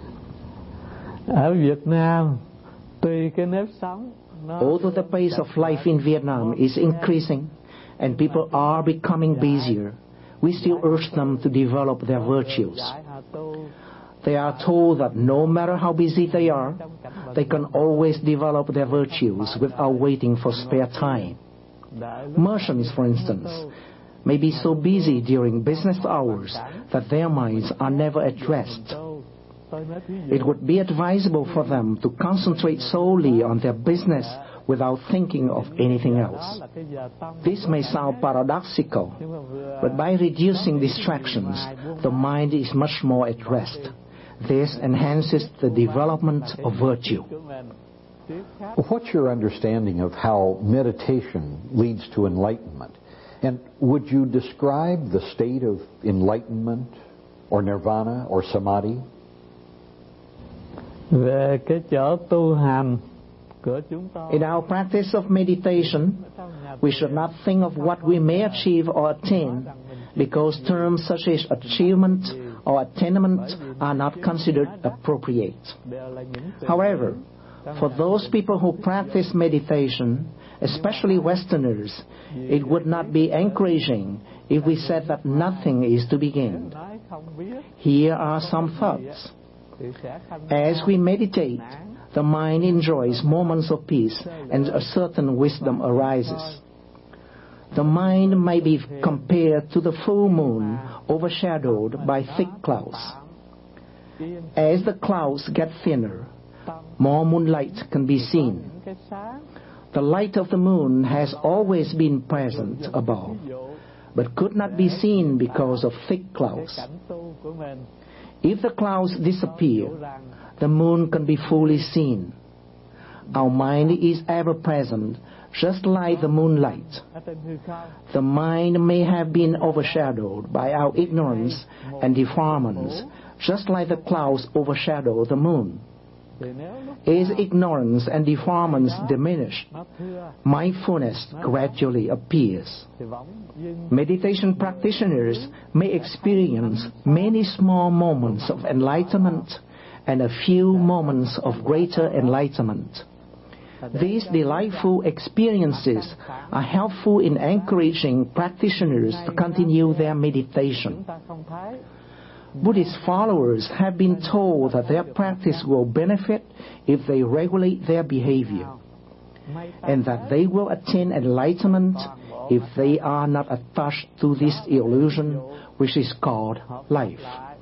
Ở Việt Nam, tùy cái nếp sống. Although the pace of life in Vietnam is increasing and people are becoming busier, we still urge them to develop their virtues. They are told that no matter how busy they are, they can always develop their virtues without waiting for spare time. Merchants, for instance, may be so busy during business hours that their minds are never at rest. It would be advisable for them to concentrate solely on their business without thinking of anything else. This may sound paradoxical, but by reducing distractions, the mind is much more at rest. This enhances the development of virtue. What's your understanding of how meditation leads to enlightenment? And would you describe the state of enlightenment or nirvana or samadhi? Về cái chỗ tu hành của chúng ta. In our practice of meditation, we should not think of what we may achieve or attain, because terms such as achievement or attainment are not considered appropriate. However, for those people who practice meditation, especially Westerners, it would not be encouraging if we said that nothing is to be gained. Here are some thoughts. As we meditate, the mind enjoys moments of peace and a certain wisdom arises. The mind may be compared to the full moon overshadowed by thick clouds. As the clouds get thinner, more moonlight can be seen. The light of the moon has always been present above, but could not be seen because of thick clouds. If the clouds disappear, the moon can be fully seen. Our mind is ever present, just like the moonlight. The mind may have been overshadowed by our ignorance and defilements, just like the clouds overshadow the moon. As ignorance and defilements diminish, mindfulness gradually appears. Meditation practitioners may experience many small moments of enlightenment and a few moments of greater enlightenment. These delightful experiences are helpful in encouraging practitioners to continue their meditation. Buddhist followers have been told that their practice will benefit if they regulate their behavior, and that they will attain enlightenment if they are not attached to this illusion which is called life.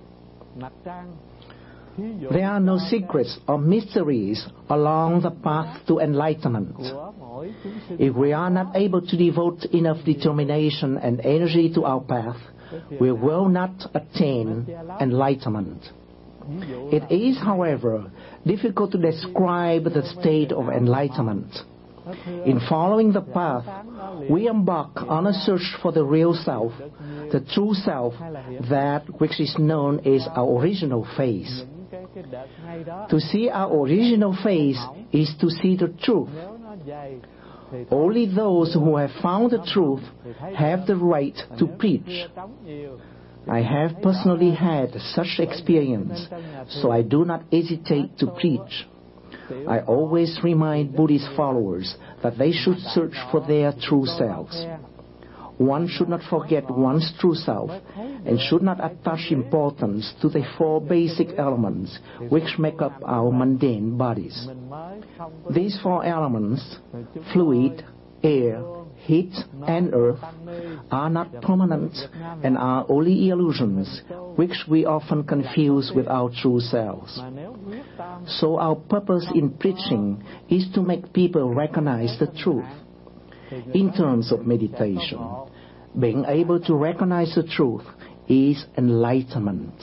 There are no secrets or mysteries along the path to enlightenment. If we are not able to devote enough determination and energy to our path, we will not attain enlightenment. It is, however, difficult to describe the state of enlightenment. In following the path, we embark on a search for the real self, the true self, that which is known as our original face. To see our original face is to see the truth. Only those who have found the truth have the right to preach. I have personally had such experience, so I do not hesitate to preach. I always remind Buddhist followers that they should search for their true selves. One should not forget one's true self and should not attach importance to the four basic elements which make up our mundane bodies. These four elements, fluid, air, heat, and earth, are not permanent and are only illusions, which we often confuse with our true selves. So our purpose in preaching is to make people recognize the truth. In terms of meditation, being able to recognize the truth is enlightenment.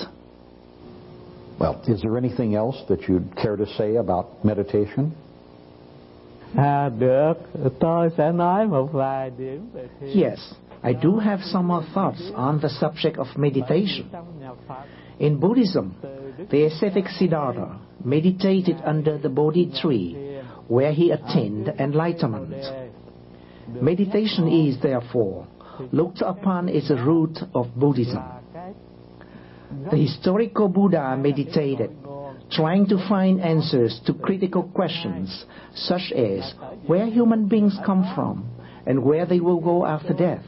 Well, is there anything else that you'd care to say about meditation? Được, tôi sẽ nói một vài điểm về thiền. Yes, I do have some more thoughts on the subject of meditation. In Buddhism, the ascetic Siddhartha meditated under the Bodhi tree, where he attained enlightenment. Meditation is, therefore, looked upon as a root of Buddhism. The historical Buddha meditated, trying to find answers to critical questions such as where human beings come from and where they will go after death.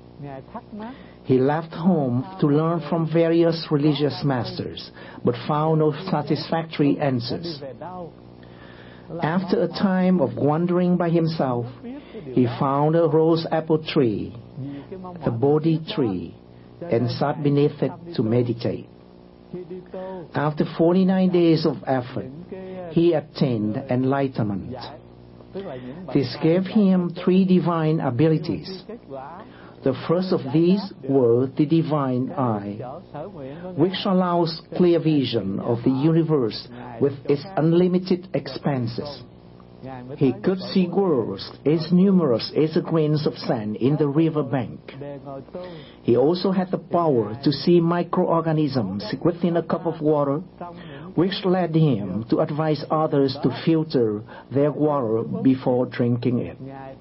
He left home to learn from various religious masters, but found no satisfactory answers. After a time of wandering by himself, he found a rose apple tree, the Bodhi tree, and sat beneath it to meditate. After 49 days of effort, he attained enlightenment. This gave him 3 divine abilities. The first of these were the divine eye, which allows clear vision of the universe with its unlimited expanses. He could see worlds as numerous as the grains of sand in the river bank. He also had the power to see microorganisms within a cup of water, which led him to advise others to filter their water before drinking it.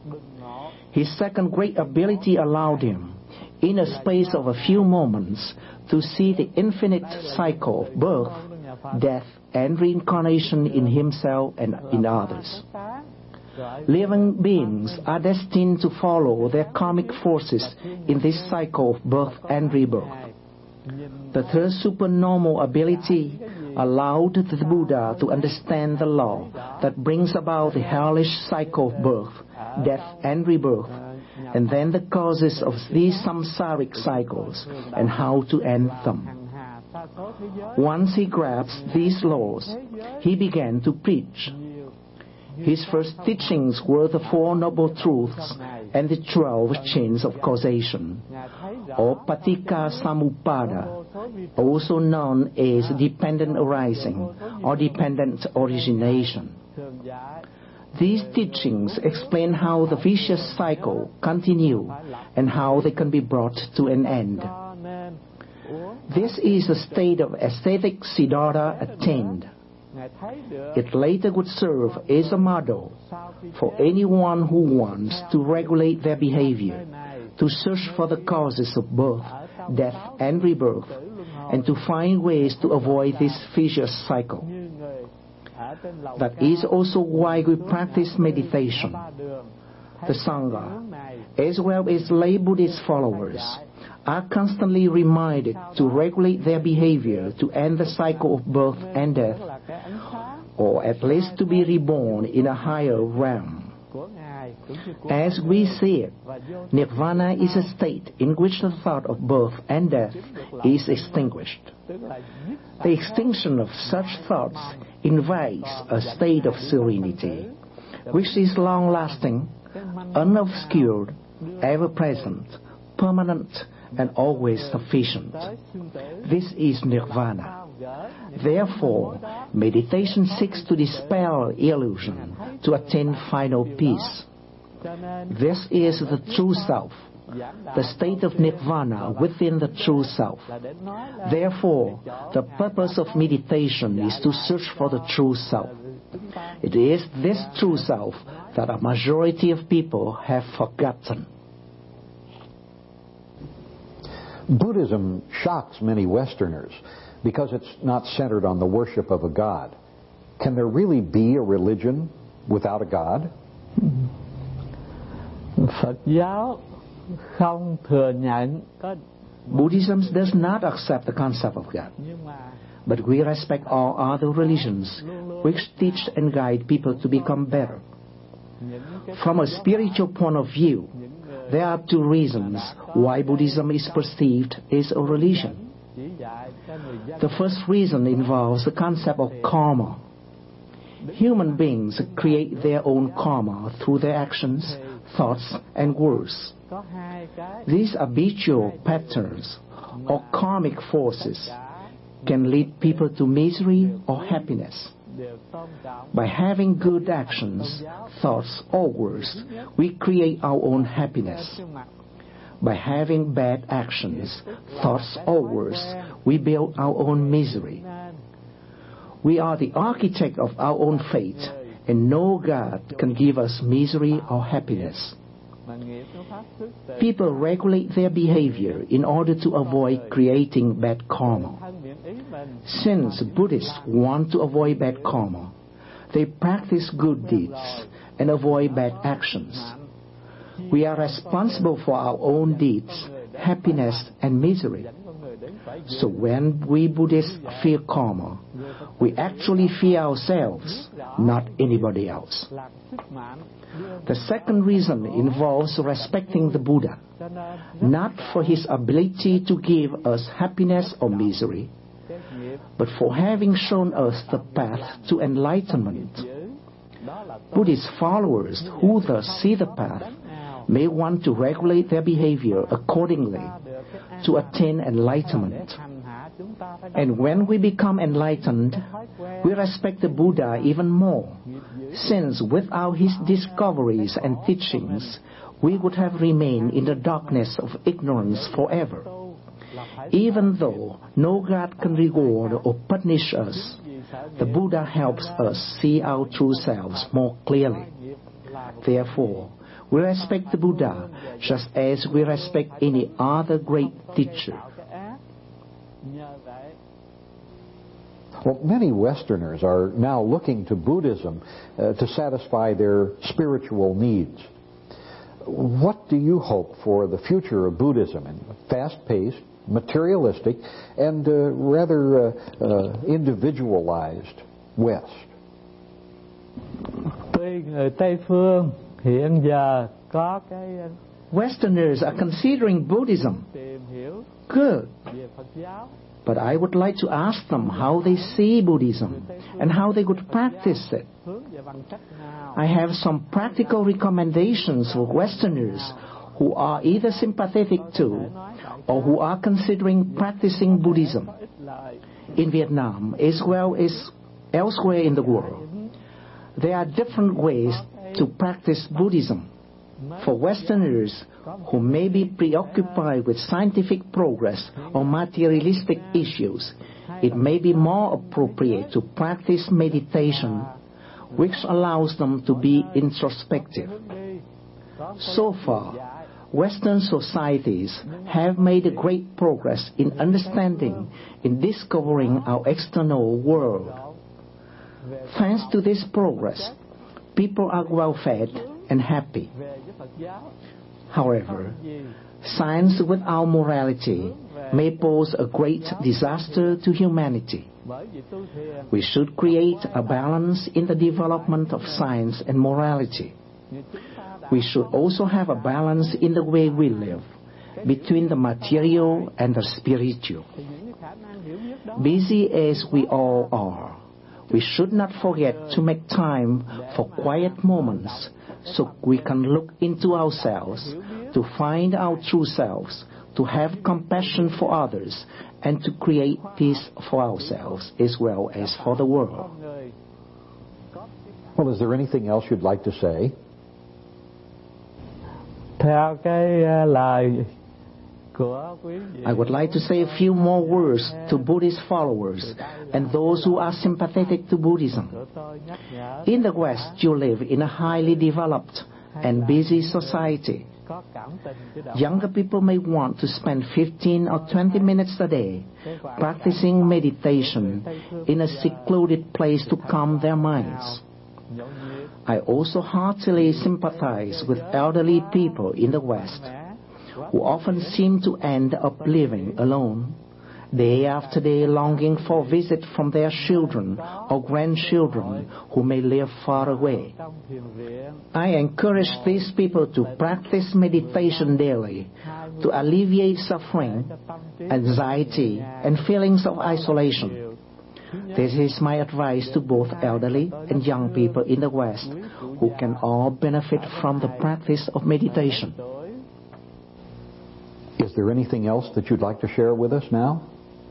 His second great ability allowed him, in a space of a few moments, to see the infinite cycle of birth, death, and reincarnation in himself and in others. Living beings are destined to follow their karmic forces in this cycle of birth and rebirth. The third supernormal ability allowed the Buddha to understand the law that brings about the hellish cycle of birth, death, and rebirth, and then the causes of these samsaric cycles and how to end them. Once he grasped these laws, he began to preach. His first teachings were the 4 Noble Truths and the 12 chains of causation, or Paticca Samuppada, also known as dependent arising or dependent origination. These teachings explain how the vicious cycle continues and how they can be brought to an end. This is the state of ascetic Siddhartha attained. It later would serve as a model for anyone who wants to regulate their behavior, to search for the causes of birth, death, and rebirth, and to find ways to avoid this vicious cycle. That is also why we practice meditation. The Sangha, as well as lay Buddhist followers, are constantly reminded to regulate their behavior to end the cycle of birth and death, or at least to be reborn in a higher realm. As we see it, Nirvana is a state in which the thought of birth and death is extinguished. The extinction of such thoughts invites a state of serenity, which is long-lasting, unobscured, ever-present, permanent, and always sufficient. This is Nirvana. Therefore, meditation seeks to dispel illusion, to attain final peace. This is the true self, the state of Nirvana within the true self. Therefore, the purpose of meditation is to search for the true self. It is this true self that a majority of people have forgotten. Buddhism shocks many Westerners because it's not centered on the worship of a god. Can there really be a religion without a god? Phật giáo không thừa nhận có. Buddhism does not accept the concept of God, but we respect all other religions which teach and guide people to become better. From a spiritual point of view, There are two reasons why Buddhism is perceived as a religion. The first reason involves the concept of karma. Human beings create their own karma through their actions, thoughts, and words. These habitual patterns or karmic forces can lead people to misery or happiness. By having good actions, thoughts, or words, we create our own happiness. By having bad actions, thoughts, or words, we build our own misery. We are the architect of our own fate, and no God can give us misery or happiness. People regulate their behavior in order to avoid creating bad karma. Since Buddhists want to avoid bad karma, they practice good deeds and avoid bad actions. We are responsible for our own deeds, happiness, and misery. So when we Buddhists fear karma, we actually fear ourselves, not anybody else. The second reason involves respecting the Buddha, not for his ability to give us happiness or misery, but for having shown us the path to enlightenment. Buddhist followers who thus see the path may want to regulate their behavior accordingly to attain enlightenment. And when we become enlightened, we respect the Buddha even more, since without his discoveries and teachings, we would have remained in the darkness of ignorance forever. Even though no God can reward or punish us, the Buddha helps us see our true selves more clearly. Therefore, we respect the Buddha just as we respect any other great teacher. Well, many Westerners are now looking to Buddhism to satisfy their spiritual needs. What do you hope for the future of Buddhism in a fast-paced, materialistic, and rather individualized West? Westerners are considering Buddhism. Good. But I would like to ask them how they see Buddhism and how they could practice it. I have some practical recommendations for Westerners who are either sympathetic to or who are considering practicing Buddhism. In Vietnam, as well as elsewhere in the world, there are different ways to practice Buddhism. For Westerners who may be preoccupied with scientific progress or materialistic issues, it may be more appropriate to practice meditation, which allows them to be introspective. So far, Western societies have made a great progress in understanding, in discovering our external world. Thanks to this progress, people are well-fed and happy. However, science without morality may pose a great disaster to humanity. We should create a balance in the development of science and morality. We should also have a balance in the way we live, between the material and the spiritual. Busy as we all are, we should not forget to make time for quiet moments so we can look into ourselves, to find our true selves, to have compassion for others, and to create peace for ourselves as well as for the world. Well, is there anything else you'd like to say? I would like to say a few more words to Buddhist followers and those who are sympathetic to Buddhism. In the West, you live in a highly developed and busy society. Younger people may want to spend 15 or 20 minutes a day practicing meditation in a secluded place to calm their minds. I also heartily sympathize with elderly people in the West who often seem to end up living alone day after day longing for a visit from their children or grandchildren who may live far away. I encourage these people to practice meditation daily to alleviate suffering, anxiety, and feelings of isolation. This is my advice to both elderly and young people in the West who can all benefit from the practice of meditation. Is there anything else that you'd like to share with us now?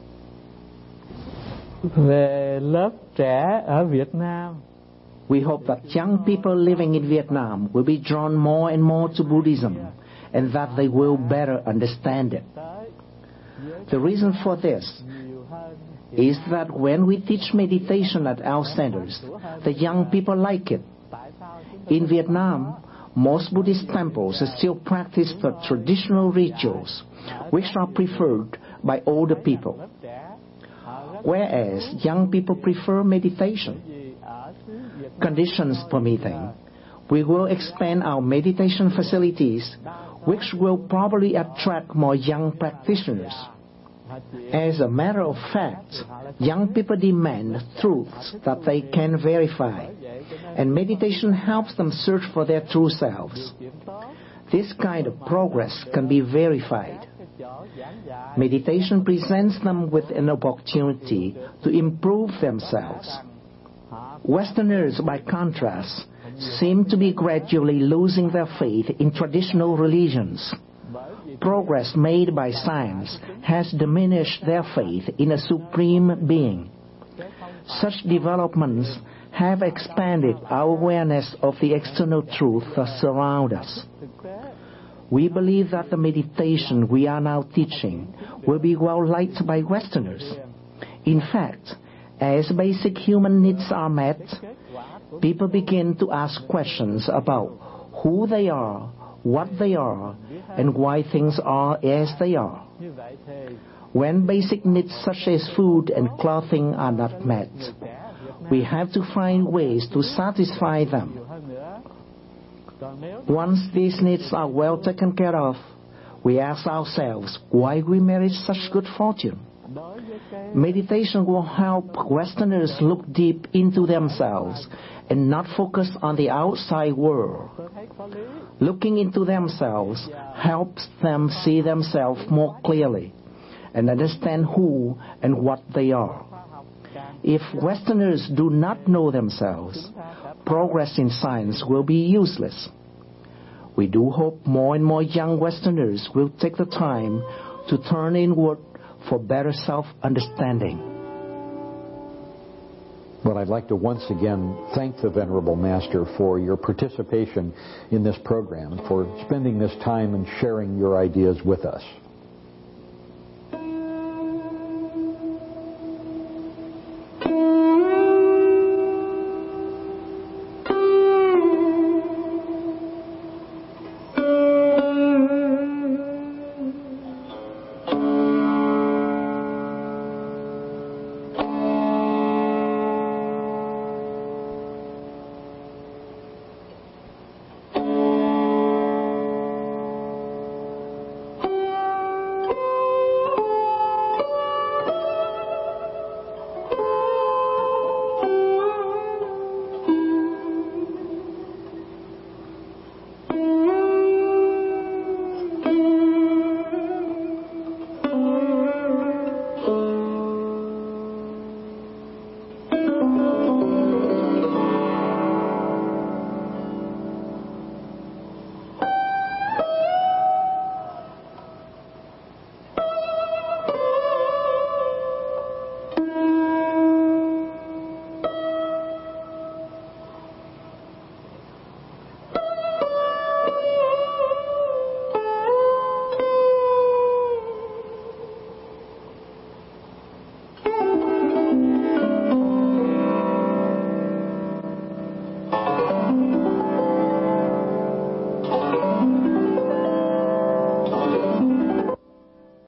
Về lớp trẻ ở Việt Nam. We hope that young people living in Vietnam will be drawn more and more to Buddhism and that they will better understand it. The reason for this is that when we teach meditation at our centers, the young people like it. In Vietnam, most Buddhist temples still practice the traditional rituals, which are preferred by older people, whereas young people prefer meditation. Conditions permitting, we will expand our meditation facilities, which will probably attract more young practitioners. As a matter of fact, young people demand truths that they can verify, and meditation helps them search for their true selves. This kind of progress can be verified. Meditation presents them with an opportunity to improve themselves. Westerners, by contrast, seem to be gradually losing their faith in traditional religions. Progress made by science has diminished their faith in a supreme being. Such developments have expanded our awareness of the external truth that surrounds us. We believe that the meditation we are now teaching will be well liked by Westerners. In fact, as basic human needs are met, people begin to ask questions about who they are, what they are, and why things are as they are. When basic needs such as food and clothing are not met, we have to find ways to satisfy them. Once these needs are well taken care of, we ask ourselves why we merit such good fortune. Meditation will help Westerners look deep into themselves and not focus on the outside world. Looking into themselves helps them see themselves more clearly and understand who and what they are. If Westerners do not know themselves, progress in science will be useless. We do hope more and more young Westerners will take the time to turn inward for better self-understanding. Well, I'd like to once again thank the Venerable Master for your participation in this program, for spending this time and sharing your ideas with us.